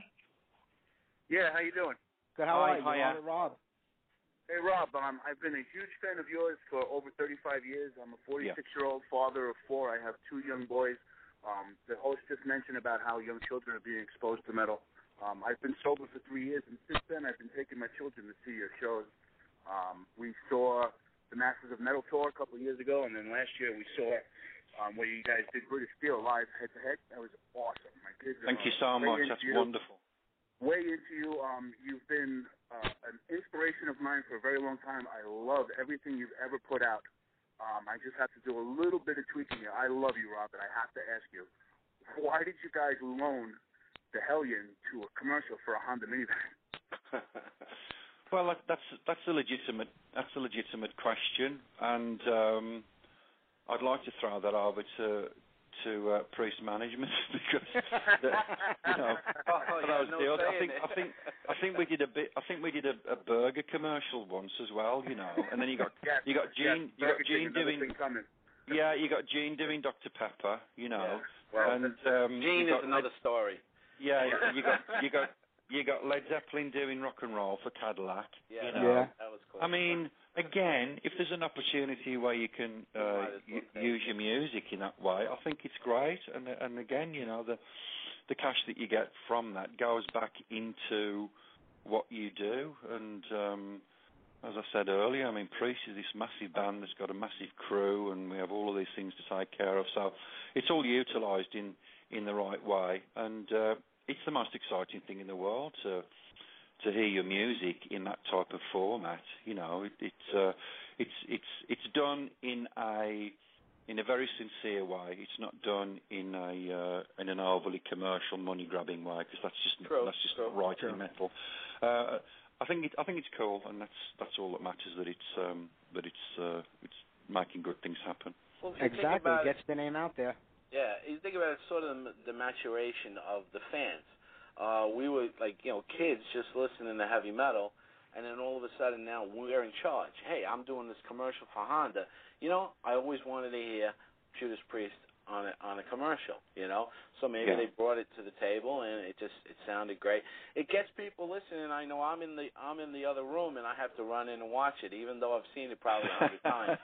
Yeah, how you doing? Good. How are you? Hi, Rob. Hey, Rob. I've been a huge fan of yours for over 35 years. I'm a 46-year-old father of 4. I have 2 young boys. The host just mentioned about how young children are being exposed to metal. I've been sober for 3 years, and since then I've been taking my children to see your shows. We saw the Masters of Metal tour a couple of years ago, and then last year we saw where you guys did British Steel live head-to-head. That was awesome. My kids are Thank you so much. That's wonderful. Way into you. You've been an inspiration of mine for a very long time. I love everything you've ever put out. I just have to do a little bit of tweaking here. I love you, Rob, and I have to ask you, why did you guys loan the Hellion to a commercial for a Honda minivan? Well, that's a legitimate question, and I'd like to throw that over to Priest management because those deals. I think we did a bit. I think we did a burger commercial once as well. And then you got Gene doing Dr. Pepper. Well, and Gene is another story. Yeah, you got Led Zeppelin doing Rock and Roll for Cadillac. Yeah, that was cool. I mean, again, if there's an opportunity where you can use your music in that way, I think it's great. And again, the cash that you get from that goes back into what you do. And as I said earlier, I mean, Priest is this massive band that's got a massive crew, and we have all of these things to take care of. So it's all utilised in the right way, and it's the most exciting thing in the world to hear your music in that type of format. It's done in a very sincere way. It's not done in an overly commercial, money grabbing way, because that's just not right in metal. I think it's cool, and that's all that matters. That it's making good things happen. Well, exactly, it gets the name out there. Yeah, you think about it, sort of the maturation of the fans. We were kids just listening to heavy metal, and then all of a sudden now we're in charge. Hey, I'm doing this commercial for Honda. I always wanted to hear Judas Priest on a commercial. So maybe they brought it to the table, and it sounded great. It gets people listening. I know I'm in the other room, and I have to run in and watch it, even though I've seen it probably 100 times.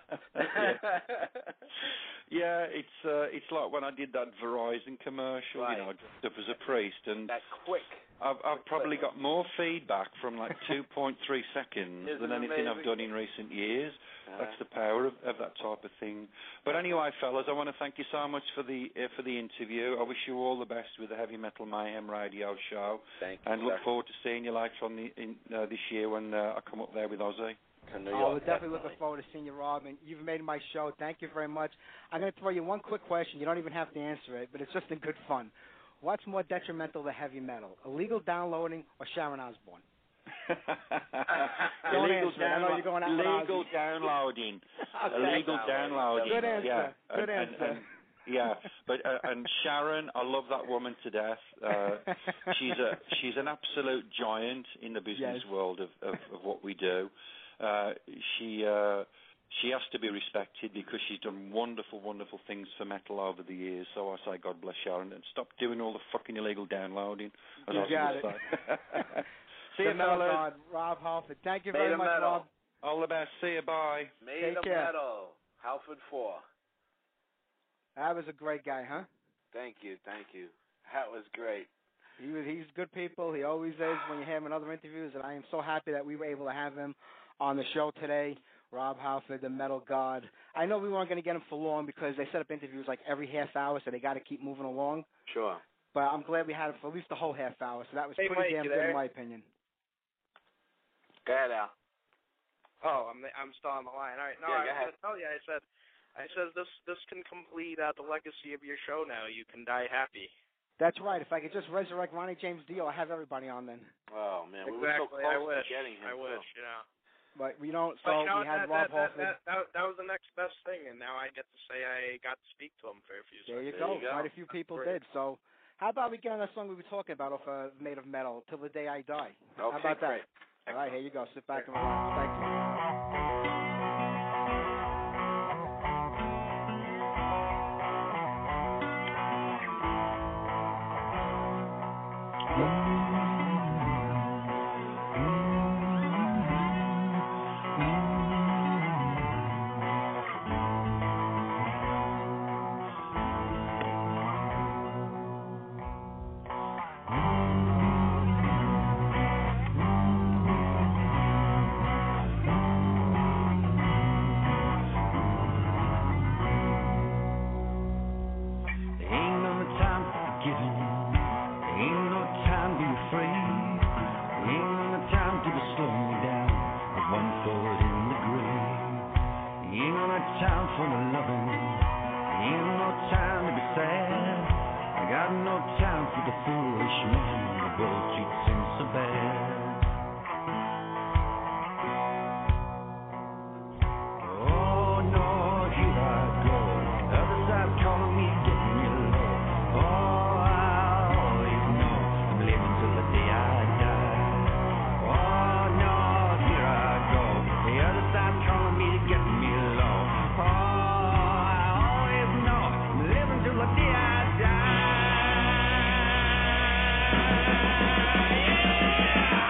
Yeah, it's like when I did that Verizon commercial, dressed up as a priest, and that quick. I've probably got more feedback from like 2.3 seconds than anything I've done in recent years. That's the power of that type of thing. But anyway, fellas, I want to thank you so much for the interview. I wish you all the best with the Heavy Metal Mayhem radio show. Thank you, and look forward to seeing you later on this year when I come up there with Ozzy. We're definitely looking forward to seeing you, Rob, and you've made my show. Thank you very much. I'm going to throw you one quick question. You don't even have to answer it, but it's just in good fun. What's more detrimental to heavy metal, illegal downloading or Sharon Osbourne? Illegal downloading. Illegal downloading. Good answer. Yeah. Good answer. Yeah, but and Sharon, I love that woman to death. She's an absolute giant in the business world of what we do. She has to be respected because she's done wonderful, wonderful things for metal over the years. So I say God bless Sharon, and stop doing all the fucking illegal downloading. You got it. See you, fellas. Rob Halford. Thank you very much, Rob. All the best. See you. Bye. Made of Metal. Halford 4. That was a great guy, huh? Thank you. That was great. He's good people. He always is when you have him in other interviews, and I am so happy that we were able to have him on the show today. Rob Halford, the Metal God. I know we weren't going to get him for long because they set up interviews like every half hour, so they got to keep moving along. Sure. But I'm glad we had him for at least the whole half hour, so that was pretty damn good in my opinion. Go ahead, Al. Oh, I'm still on the line. All right. No, go ahead. I said this can complete the legacy of your show now. You can die happy. That's right. If I could just resurrect Ronnie James Dio, I'll have everybody on then. Oh, man. Exactly. We were so close to getting him. I wish, But we don't, so we had Rob Halford. That was the next best thing, and now I get to say I got to speak to him for a few seconds. There you go. Quite a few people did. So how about we get on that song we were talking about off Made of Metal, Till the Day I Die? Okay, how about that? Great. All right, here you go. Sit back and relax. Thank you. Yeah!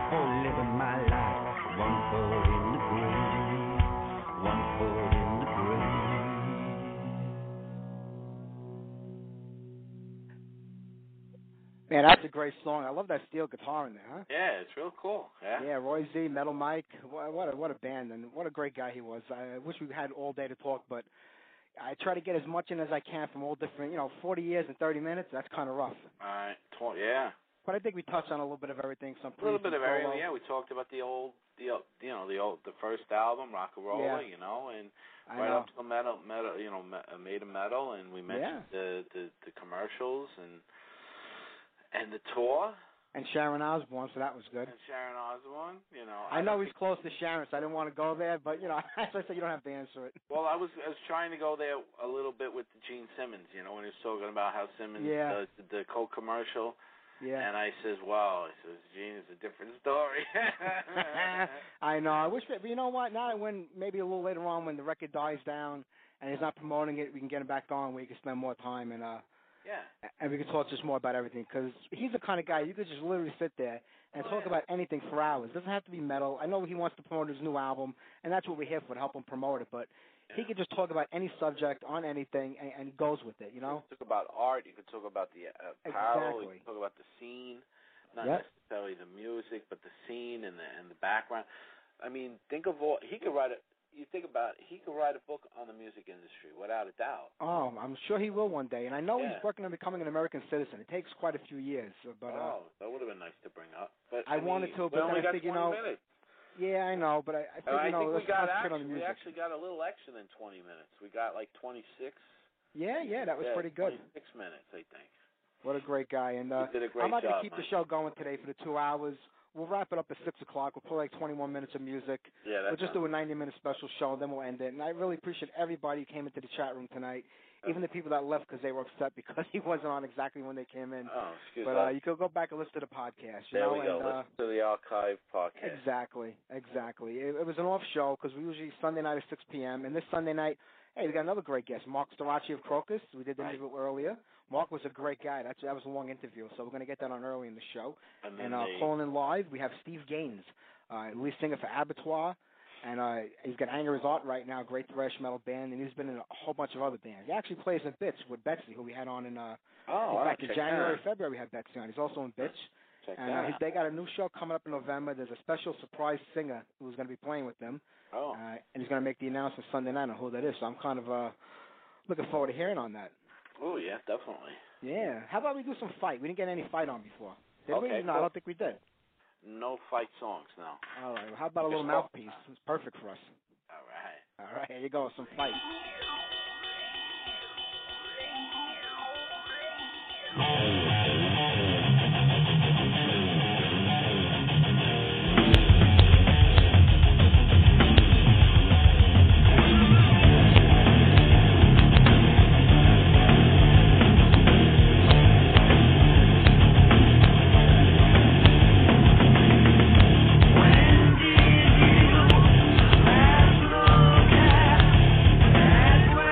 for living my life. One foot in the grave, one foot in the grave. Man, that's a great song. I love that steel guitar in there, huh? Yeah, it's real cool. Yeah. Yeah, Roy Z, Metal Mike, what a band, and what a great guy he was. I wish we had all day to talk, but I try to get as much in as I can from all different, 40 years and 30 minutes. That's kind of rough. All right. Yeah. But I think we touched on a little bit of everything. A little bit of everything. Yeah, we talked about the first album, Rock and Roll, Yeah. and right up to metal, Made of Metal, and we mentioned the commercials and the tour. And Sharon Osbourne, so that was good. And Sharon Osbourne, I know he's close to Sharon, so I didn't want to go there, but, as I said, you don't have to answer it. Well, I was trying to go there a little bit with Gene Simmons, when he was talking about how Simmons does the Coke commercial. Yeah. And I says, well, Gene, it's a different story. I know. I wish that, but you know what? Now, when maybe a little later on when the record dies down and he's not promoting it, we can get him back on where he can spend more time and and we can talk just more about everything, because he's the kind of guy you could just literally sit there and talk about anything for hours. It doesn't have to be metal. I know he wants to promote his new album, and that's what we're here for, to help him promote it, but he could just talk about any subject on anything, and he goes with it, You could talk about art. You could talk about the apparel. You could talk about the scene, not necessarily the music, but the scene and the background. I mean, think of all he could write. You think about it, he could write a book on the music industry without a doubt. Oh, I'm sure he will one day, and I know he's working on becoming an American citizen. It takes quite a few years, but that would have been nice to bring up. But I wanted to, but then I think 20 minutes. Yeah, I know, but I think I think let's concentrate on the we music. actually got a little extra than 20 minutes. We got like 26. Yeah, that was pretty good. 26 minutes, I think. What a great guy, and you did a great I'm not going job, to keep Mike. the show going today for the 2 hours. We'll wrap it up at 6 o'clock. We'll play like 21 minutes of music. Yeah, We'll just do a 90-minute special show, and then we'll end it. And I really appreciate everybody who came into the chat room tonight, even the people that left because they were upset because he wasn't on exactly when they came in. Oh, excuse me. But you could go back and listen to the podcast. There we go. Listen to the archive podcast. Exactly. It was an off show because we usually Sunday night at 6 p.m. And this Sunday night, we got another great guest, Mark Storace of Crocus. We did the interview earlier. Mark was a great guy. That was a long interview, so we're going to get that on early in the show. And calling in live, we have Steve Gaines, lead singer for Abattoir. And he's got Anger is Art right now, great thrash metal band, and he's been in a whole bunch of other bands. He actually plays in Bitch with Betsy, who we had on in back in January, February. We had Betsy on. He's also in Bitch. And they got a new show coming up in November. There's a special surprise singer who's going to be playing with them. And he's going to make the announcement Sunday night on who that is. So I'm kind of looking forward to hearing on that. Oh, yeah, definitely. Yeah. How about we do some fight? We didn't get any fight on before. Did we? No, cool. I don't think we did. No fight songs, no. All right. Well, how about a little mouthpiece? It's perfect for us. All right. All right. Here you go. Some fight. When did you last look at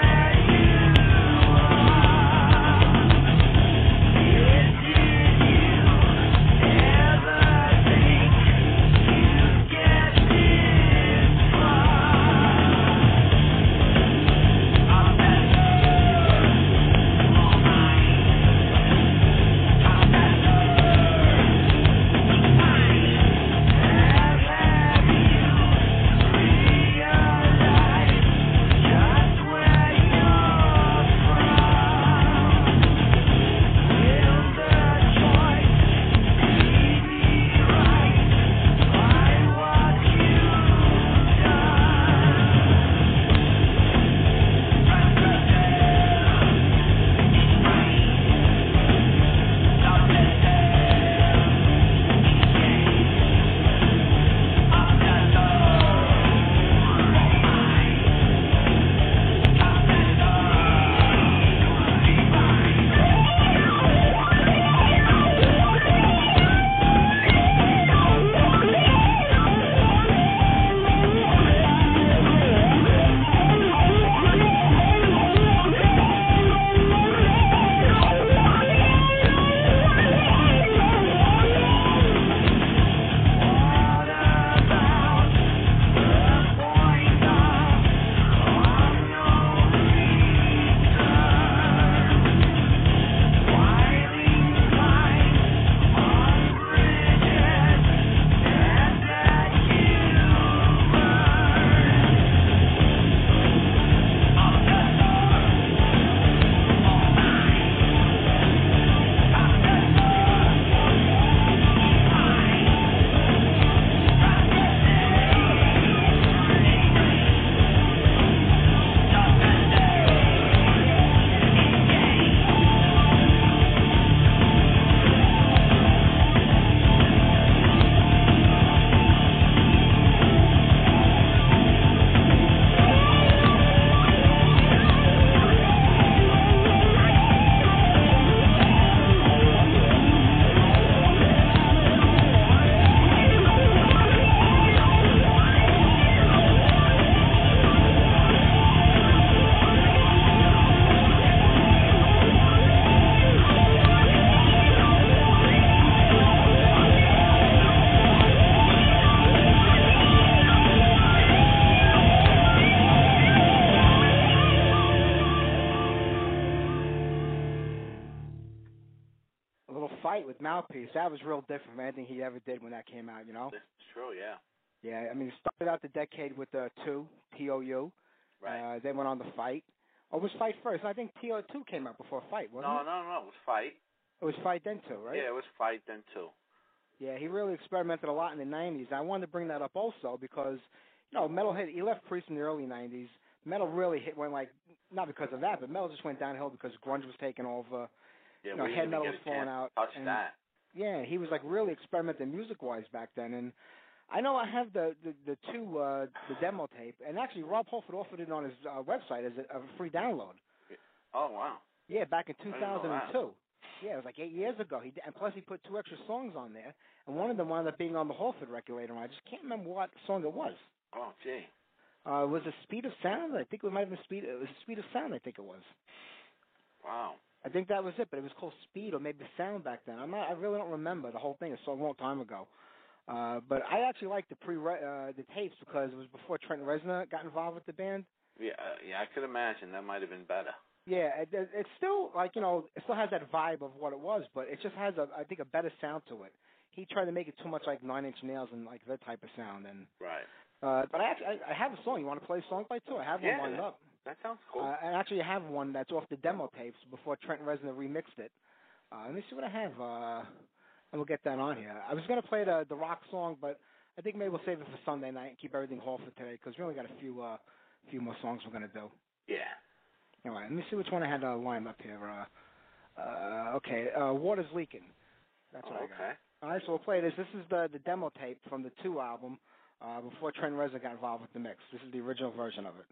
Fight with Mouthpiece, that was real different from anything he ever did when that came out, you know? That's true, yeah. Yeah, I mean, he started out the decade with 2, T-O-U. Right. Then went on to Fight. Or was Fight first? I think T-O-2 came out before Fight, wasn't it? No, it was Fight. It was Fight then, too, right? Yeah, it was Fight then, too. Yeah, he really experimented a lot in the 90s. I wanted to bring that up also because, you know, metal hit. He left Priest in the early 90s. Metal really went like, not because of that, but metal just went downhill because grunge was taking over. Yeah, you know, we head didn't metal get was a falling chance out. to touch And, that. yeah, he was like really experimenting music-wise back then. And I know I have the demo tape, and actually Rob Halford offered it on his website as a free download. Oh, wow. Yeah, back in I didn't know 2002. Yeah, it was like 8 years ago. And plus he put 2 extra songs on there, and one of them wound up being on the Halford record later on. I just can't remember what song it was. Oh, gee. Was it Speed of Sound? I think it might have been Speed. It was Speed of Sound, I think it was. Wow. I think that was it, but it was called Speed or maybe Sound back then. I really don't remember the whole thing. It's so a long time ago. But I actually liked the tapes because it was before Trent Reznor got involved with the band. Yeah, I could imagine that might have been better. Yeah, it's still like, you know, it still has that vibe of what it was, but it just has I think a better sound to it. He tried to make it too much like Nine Inch Nails and like that type of sound. And right. But I have a song. You want to play a song by too? I have one lined up. That sounds cool. And actually, I have one that's off the demo tapes before Trent Reznor remixed it. Let me see what I have, and we'll get that on here. I was going to play the rock song, but I think maybe we'll save it for Sunday night and keep everything whole for today because we only got a few more songs we're going to do. Yeah. All right, let me see which one I had lined up here. Okay, Water's Leaking. That's what I got. All right, so we'll play this. This is the demo tape from the 2 album before Trent Reznor got involved with the mix. This is the original version of it.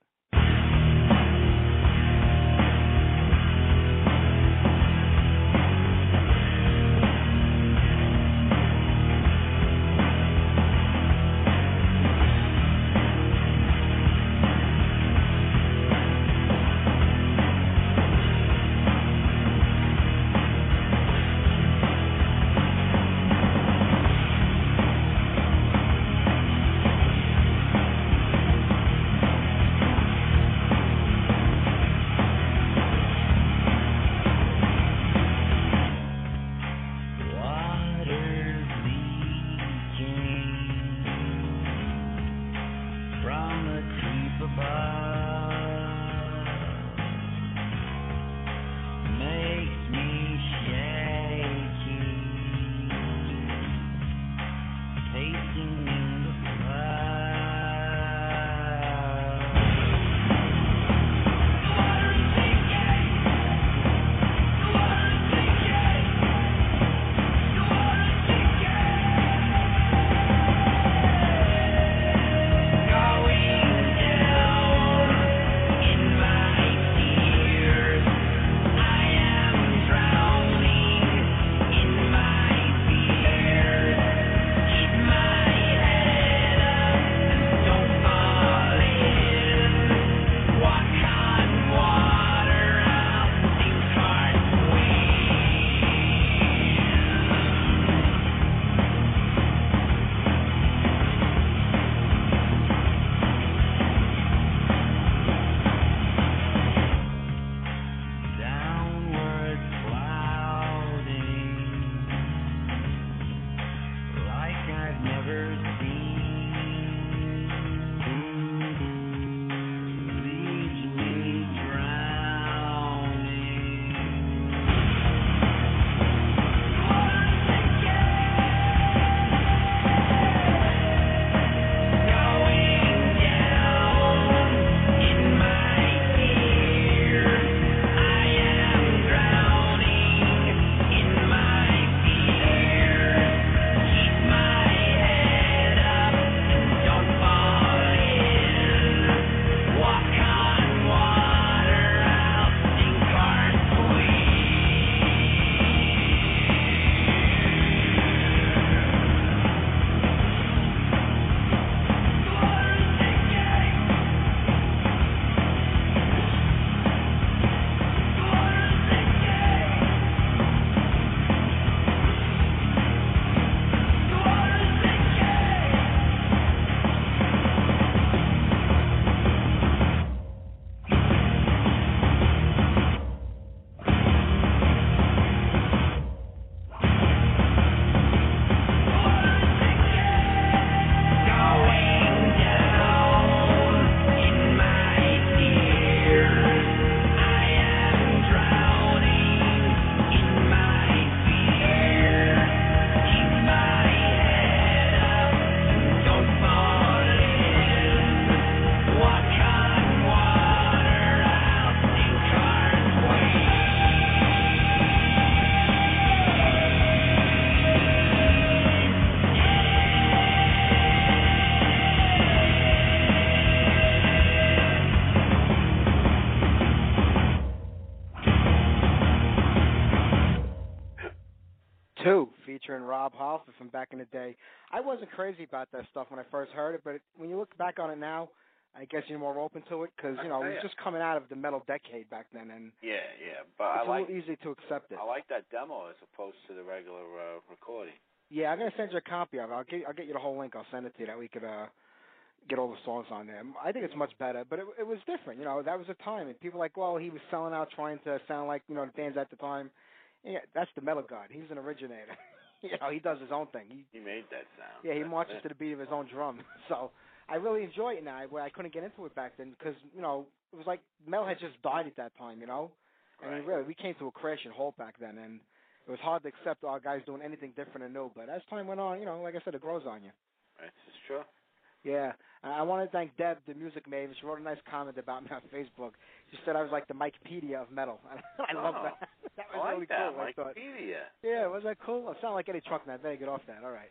2, featuring Rob Halford from back in the day. I wasn't crazy about that stuff when I first heard it, but when you look back on it now, I guess you're more open to it because, it was just coming out of the metal decade back then, and yeah, but it's a little easy to accept it. I like that demo as opposed to the regular recording. Yeah, I'm going to send you a copy of it. I'll get you the whole link. I'll send it to you that we could get all the songs on there. I think it's much better, but it was different. That was a time, and people like, well, he was selling out trying to sound like, the bands at the time. Yeah, that's the metal god. He's an originator. He does his own thing. He made that sound. Yeah, he marches to the beat of his own drum. So I really enjoy it now, where I couldn't get into it back then because, it was like metal had just died at that time, Right. I mean, really, we came to a crashing halt back then, and it was hard to accept our guys doing anything different and new. But as time went on, like I said, it grows on you. That's true. Yeah. I want to thank Deb, the music maven. She wrote a nice comment about me on Facebook. She said I was like the Mikepedia of metal. I love that. That was really cool. I like that, Mikepedia. Yeah, was that cool? I sound like Eddie Truckman. I better get off that. All right.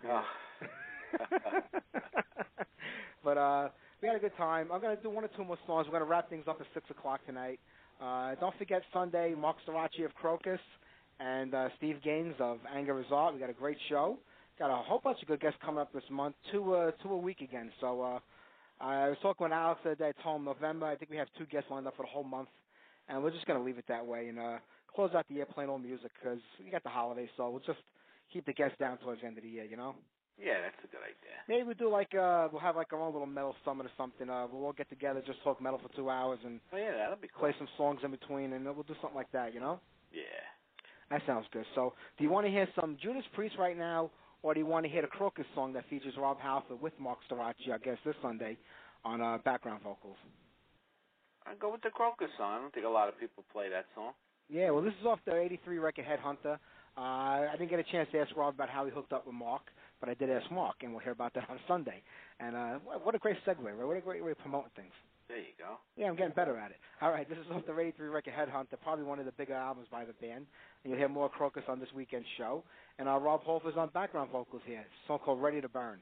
But we had a good time. I'm going to do 1 or 2 more songs. We're going to wrap things up at 6 o'clock tonight. Don't forget Sunday, Mark Storace of Crocus and Steve Gaines of Anger is Art. We got a great show. Got a whole bunch of good guests coming up this month, two a week again. So I was talking with Alex the other day. It's home November. I think we have 2 guests lined up for the whole month, and we're just going to leave it that way and close out the year playing old music because we got the holidays. So we'll just keep the guests down towards the end of the year, Yeah, that's a good idea. Maybe we'll do we'll have our own little metal summit or something. We'll all get together, just talk metal for 2 hours and that'll be cool. Play some songs in between, and we'll do something like that, Yeah. That sounds good. So do you want to hear some Judas Priest right now, or do you want to hear the Crocus song that features Rob Halford with Mark Storace, I guess, this Sunday on background vocals? I'll go with the Crocus song. I don't think a lot of people play that song. Yeah, well, this is off their 83 record, Headhunter. I didn't get a chance to ask Rob about how he hooked up with Mark, but I did ask Mark, and we'll hear about that on Sunday. And what a great segue, right? What a great way of promoting things. There you go. Yeah, I'm getting better at it. All right, this is off the 83 record, Headhunter, probably one of the bigger albums by the band. And you'll hear more Crocus on this weekend's show. And Rob Halford's on background vocals here. It's a song called Ready to Burn.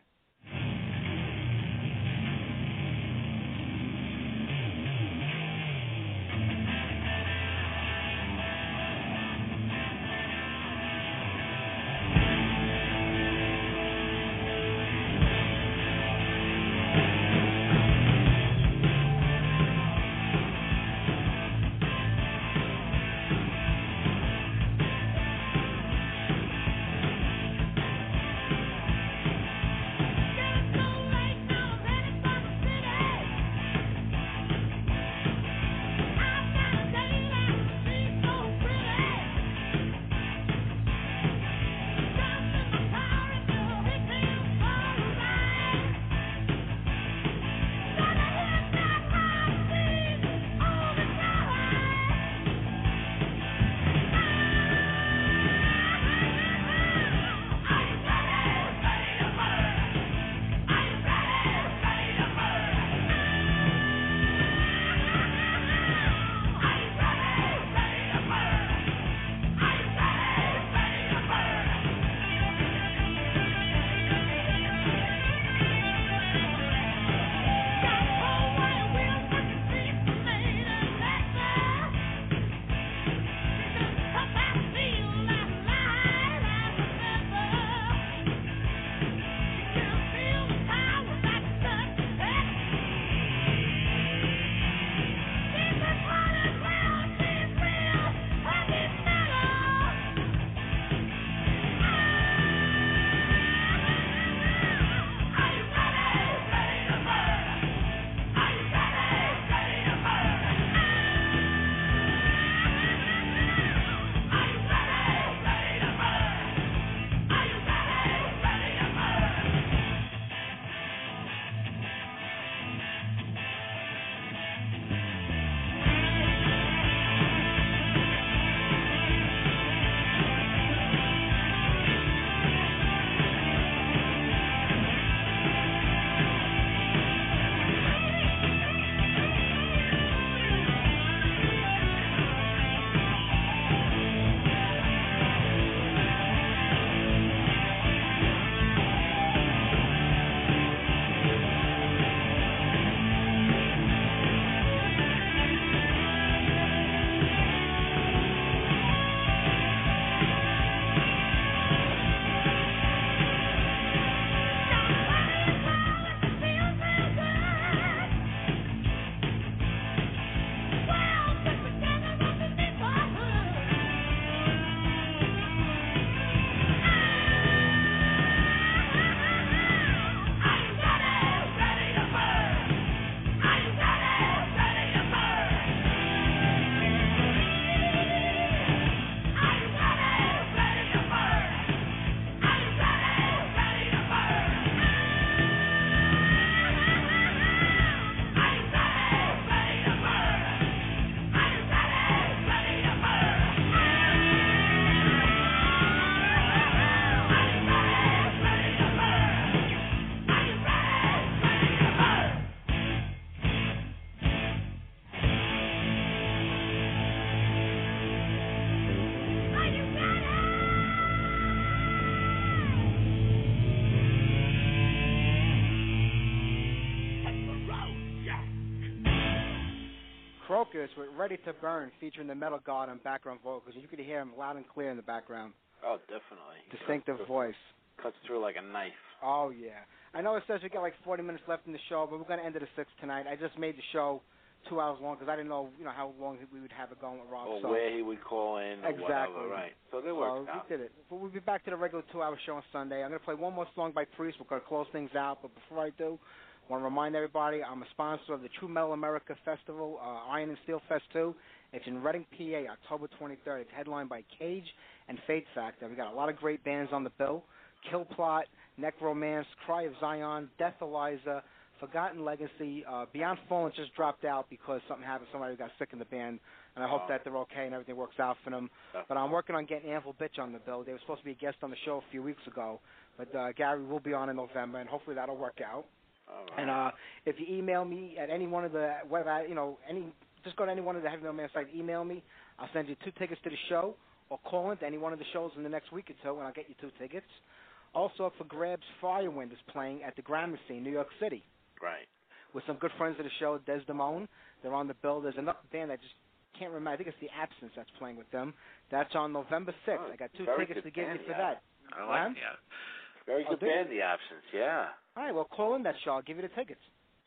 Crocus with Ready to Burn, featuring the Metal God on background vocals. You can hear him loud and clear in the background. Oh, definitely. Distinctive voice. Cuts through like a knife. Oh, yeah. I know it says we got like 40 minutes left in the show, but we're going to end it at 6 tonight. I just made the show 2 hours long because I didn't know, how long we would have it going with Rob. Or so. where he would call in or whatever, right. So they worked out. We did it. But we'll be back to the regular 2-hour show on Sunday. I'm going to play one more song by Priest. We're going to close things out. But before I do, I want to remind everybody I'm a sponsor of the True Metal America Festival, Iron and Steel Fest 2. It's in Reading, PA, October 23rd. It's headlined by Cage and Fate Factor. We got a lot of great bands on the bill. Kill Plot, Necromance, Cry of Zion, Death Eliza, Forgotten Legacy. Beyond Fallen just dropped out because something happened. Somebody got sick in the band, and I hope that they're okay and everything works out for them. But I'm working on getting Anvil Bitch on the bill. They were supposed to be a guest on the show a few weeks ago, but Gary will be on in November, and hopefully that'll work out. All right. And if you email me at any one of the just go to any one of the Heavy Metal Man sites, email me. I'll send you 2 tickets to the show, or call into any one of the shows in the next week or two, and I'll get you 2 tickets. Also up for grabs, Firewind is playing at the Gramercy in New York City. Right. With some good friends of the show, Desdemone. They're on the bill. There's another band I just can't remember. I think it's The Absence that's playing with them. That's on November 6th. I got 2 tickets to give you for that. I like that. Very good band, The Absence, yeah. All right, well, call in that show. I'll give you the tickets.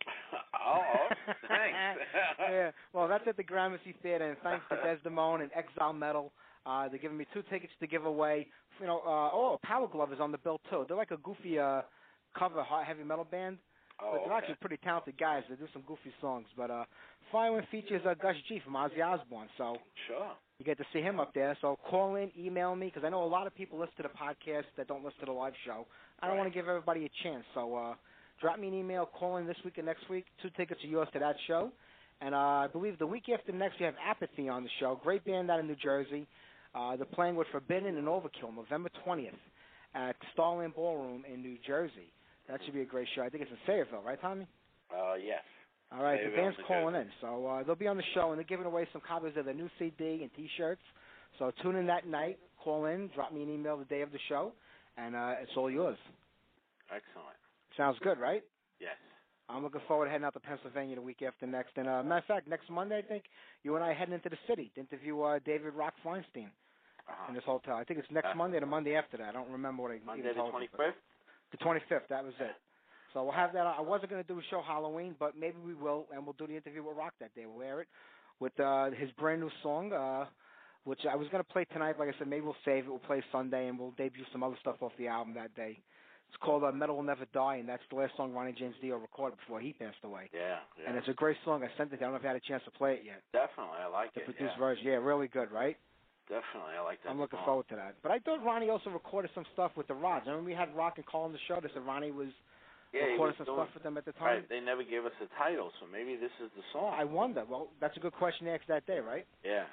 Thanks. Yeah, well, that's at the Gramercy Theater, and thanks to Desdemone and Exile Metal. They're giving me 2 tickets to give away. Power Glove is on the bill, too. They're like a goofy cover heavy metal band. But they're actually pretty talented guys. They do some goofy songs. But Firewind features Gus G from Ozzy Osbourne. So sure. You get to see him up there. So call in, email me, because I know a lot of people listen to the podcast that don't listen to the live show. I don't want to give everybody a chance. So drop me an email, call in this week and next week. 2 tickets are yours to that show. And I believe the week after next we have Apathy on the show. Great band out of New Jersey. They're playing with Forbidden and Overkill November 20th at Starland Ballroom in New Jersey. That should be a great show. I think it's in Sayreville, right, Tommy? Yes. All right, the band's calling in. So they'll be on the show, and they're giving away some copies of their new CD and T-shirts. So tune in that night, call in, drop me an email the day of the show, and it's all yours. Excellent. Sounds good, right? Yes. I'm looking forward to heading out to Pennsylvania the week after next. And matter of fact, next Monday, I think, you and I are heading into the city to interview David Rock Feinstein in this hotel. I think it's next Monday or the Monday after that. I don't remember what I Monday the 25th? The 25th, that was it. So we'll have that. I wasn't going to do a show Halloween, but maybe we will, and we'll do the interview with Rock that day. We'll air it with his brand new song, which I was going to play tonight. Like I said, maybe we'll save it. We'll play Sunday, and we'll debut some other stuff off the album that day. It's called Metal Will Never Die, and that's the last song Ronnie James Dio recorded before he passed away. Yeah. And it's a great song. I sent it. I don't know if you had a chance to play it yet. Definitely, I like it. The produced version, yeah, really good, right? Definitely, I like that. I'm looking forward to that. But I thought Ronnie also recorded some stuff with the Rods. I mean, we had Rock and Call on the show. They said Ronnie was recording some stuff with them at the time. Right, they never gave us a title, so maybe this is the song. I wonder. Well, that's a good question to ask that day, right? Yeah.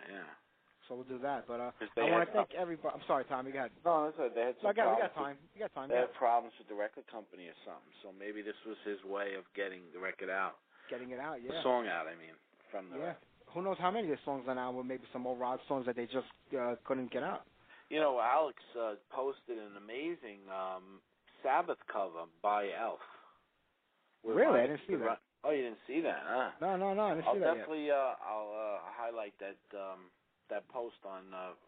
So we'll do that. But I want to thank everybody. I'm sorry, Tommy. Go ahead. No, that's right. They had some we got time. We got time. They had problems with the record company or something, so maybe this was his way of getting the record out. Getting it out, yeah. The song out, I mean, from the record. Who knows how many of the songs are now, or maybe some old Rod songs that they just couldn't get out. You know, Alex posted an amazing Sabbath cover by Elf. Really? I didn't see that. Oh, you didn't see that, huh? No, I didn't see that definitely, I'll highlight that post on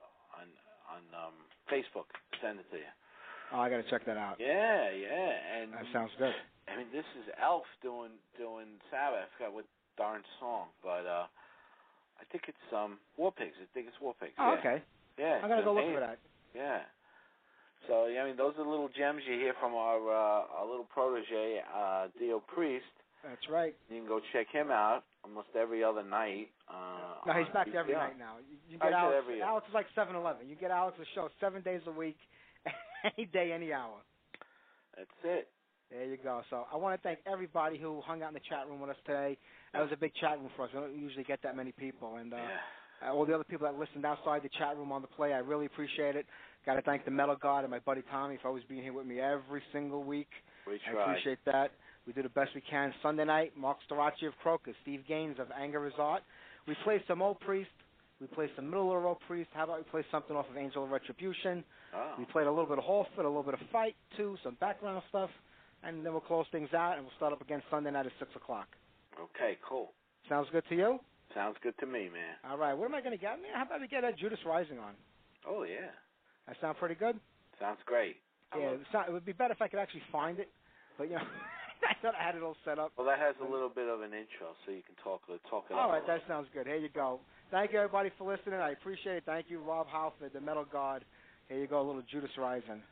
Facebook. Send it to you. Oh, I got to check that out. Yeah, and that sounds good. I mean, this is Elf doing Sabbath. I forgot what darn song, but I think it's War Pigs. I think it's War Pigs. Oh, okay. Yeah. I'm gonna go look for that. Yeah. So I mean, those are little gems you hear from our little protege, Dio Priest. That's right. You can go check him out almost every other night. No, he's back every night now. You get Alex. Alex is like 7-Eleven. You get Alex a show 7 days a week, any day, any hour. That's it. There you go. So I want to thank everybody who hung out in the chat room with us today. That was a big chat room for us. We don't usually get that many people. And all the other people that listened outside the chat room on the play, I really appreciate it. Got to thank the Metal God and my buddy Tommy for always being here with me every single week. We try. I appreciate that. We do the best we can. Sunday night, Mark Storace of Crocus, Steve Gaines of Anger is Art. We play some old Priest. We play some middle of the road Priest. How about we play something off of Angel of Retribution? Oh. We played a little bit of Halford, a little bit of Fight, too, some background stuff. And then we'll close things out, and we'll start up again Sunday night at 6 o'clock. Okay, cool. Sounds good to you? Sounds good to me, man. All right. What am I going to get? Man, how about we get Judas Rising on? Oh, yeah. That sound pretty good? Sounds great. Yeah, it would be better if I could actually find it. But, you know, I thought I had it all set up. Well, that has a little bit of an intro, so you can talk it All up. right, that sounds good. Here you go. Thank you, everybody, for listening. I appreciate it. Thank you, Rob Halford, the Metal God. Here you go, a little Judas Rising.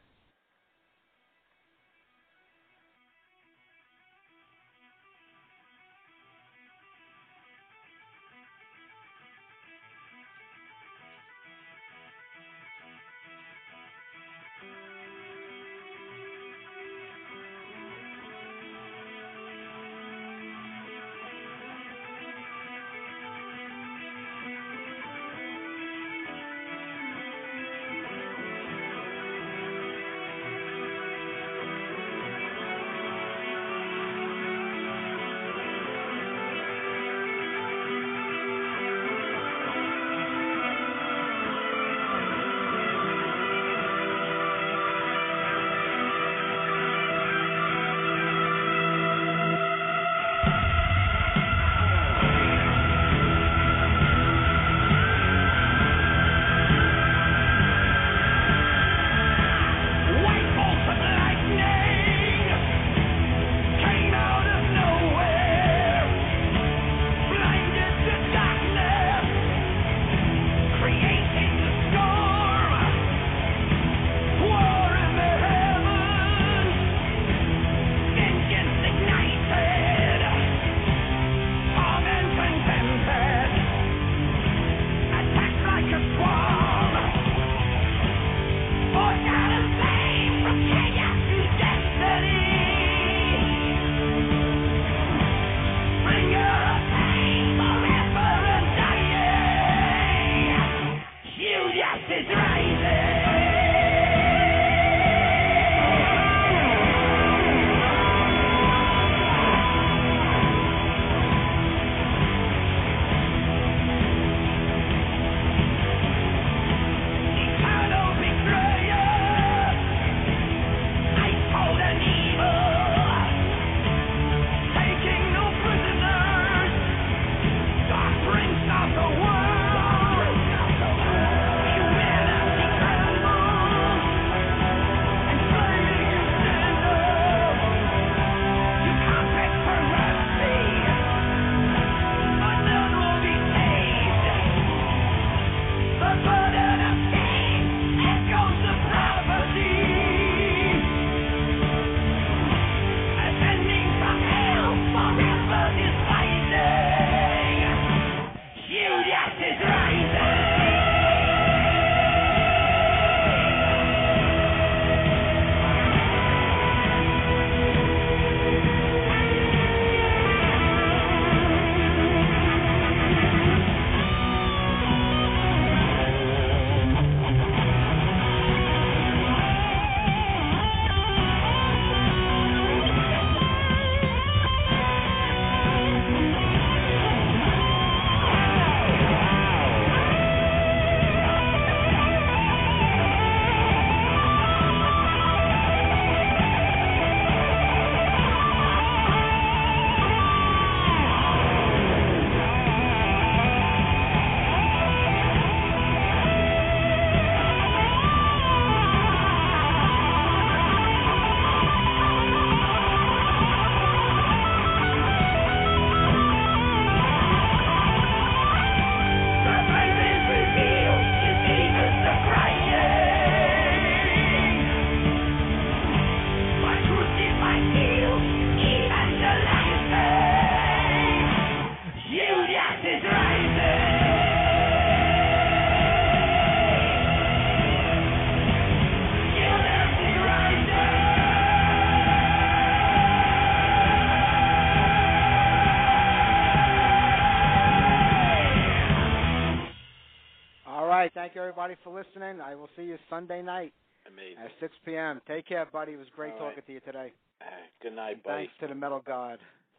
right. Thank you, everybody, for listening. I will see you Sunday night at 6 p.m. Take care, buddy. It was great talking to you today. Good night, and buddy. Thanks to the Metal God.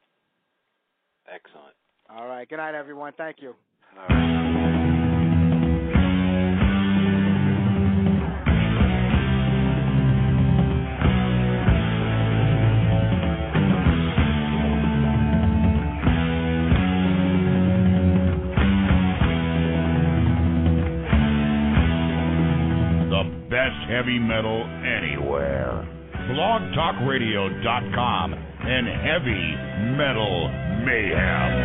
Excellent. All right. Good night, everyone. Thank you. All right. heavy metal anywhere. BlogTalkRadio.com and Heavy Metal Mayhem.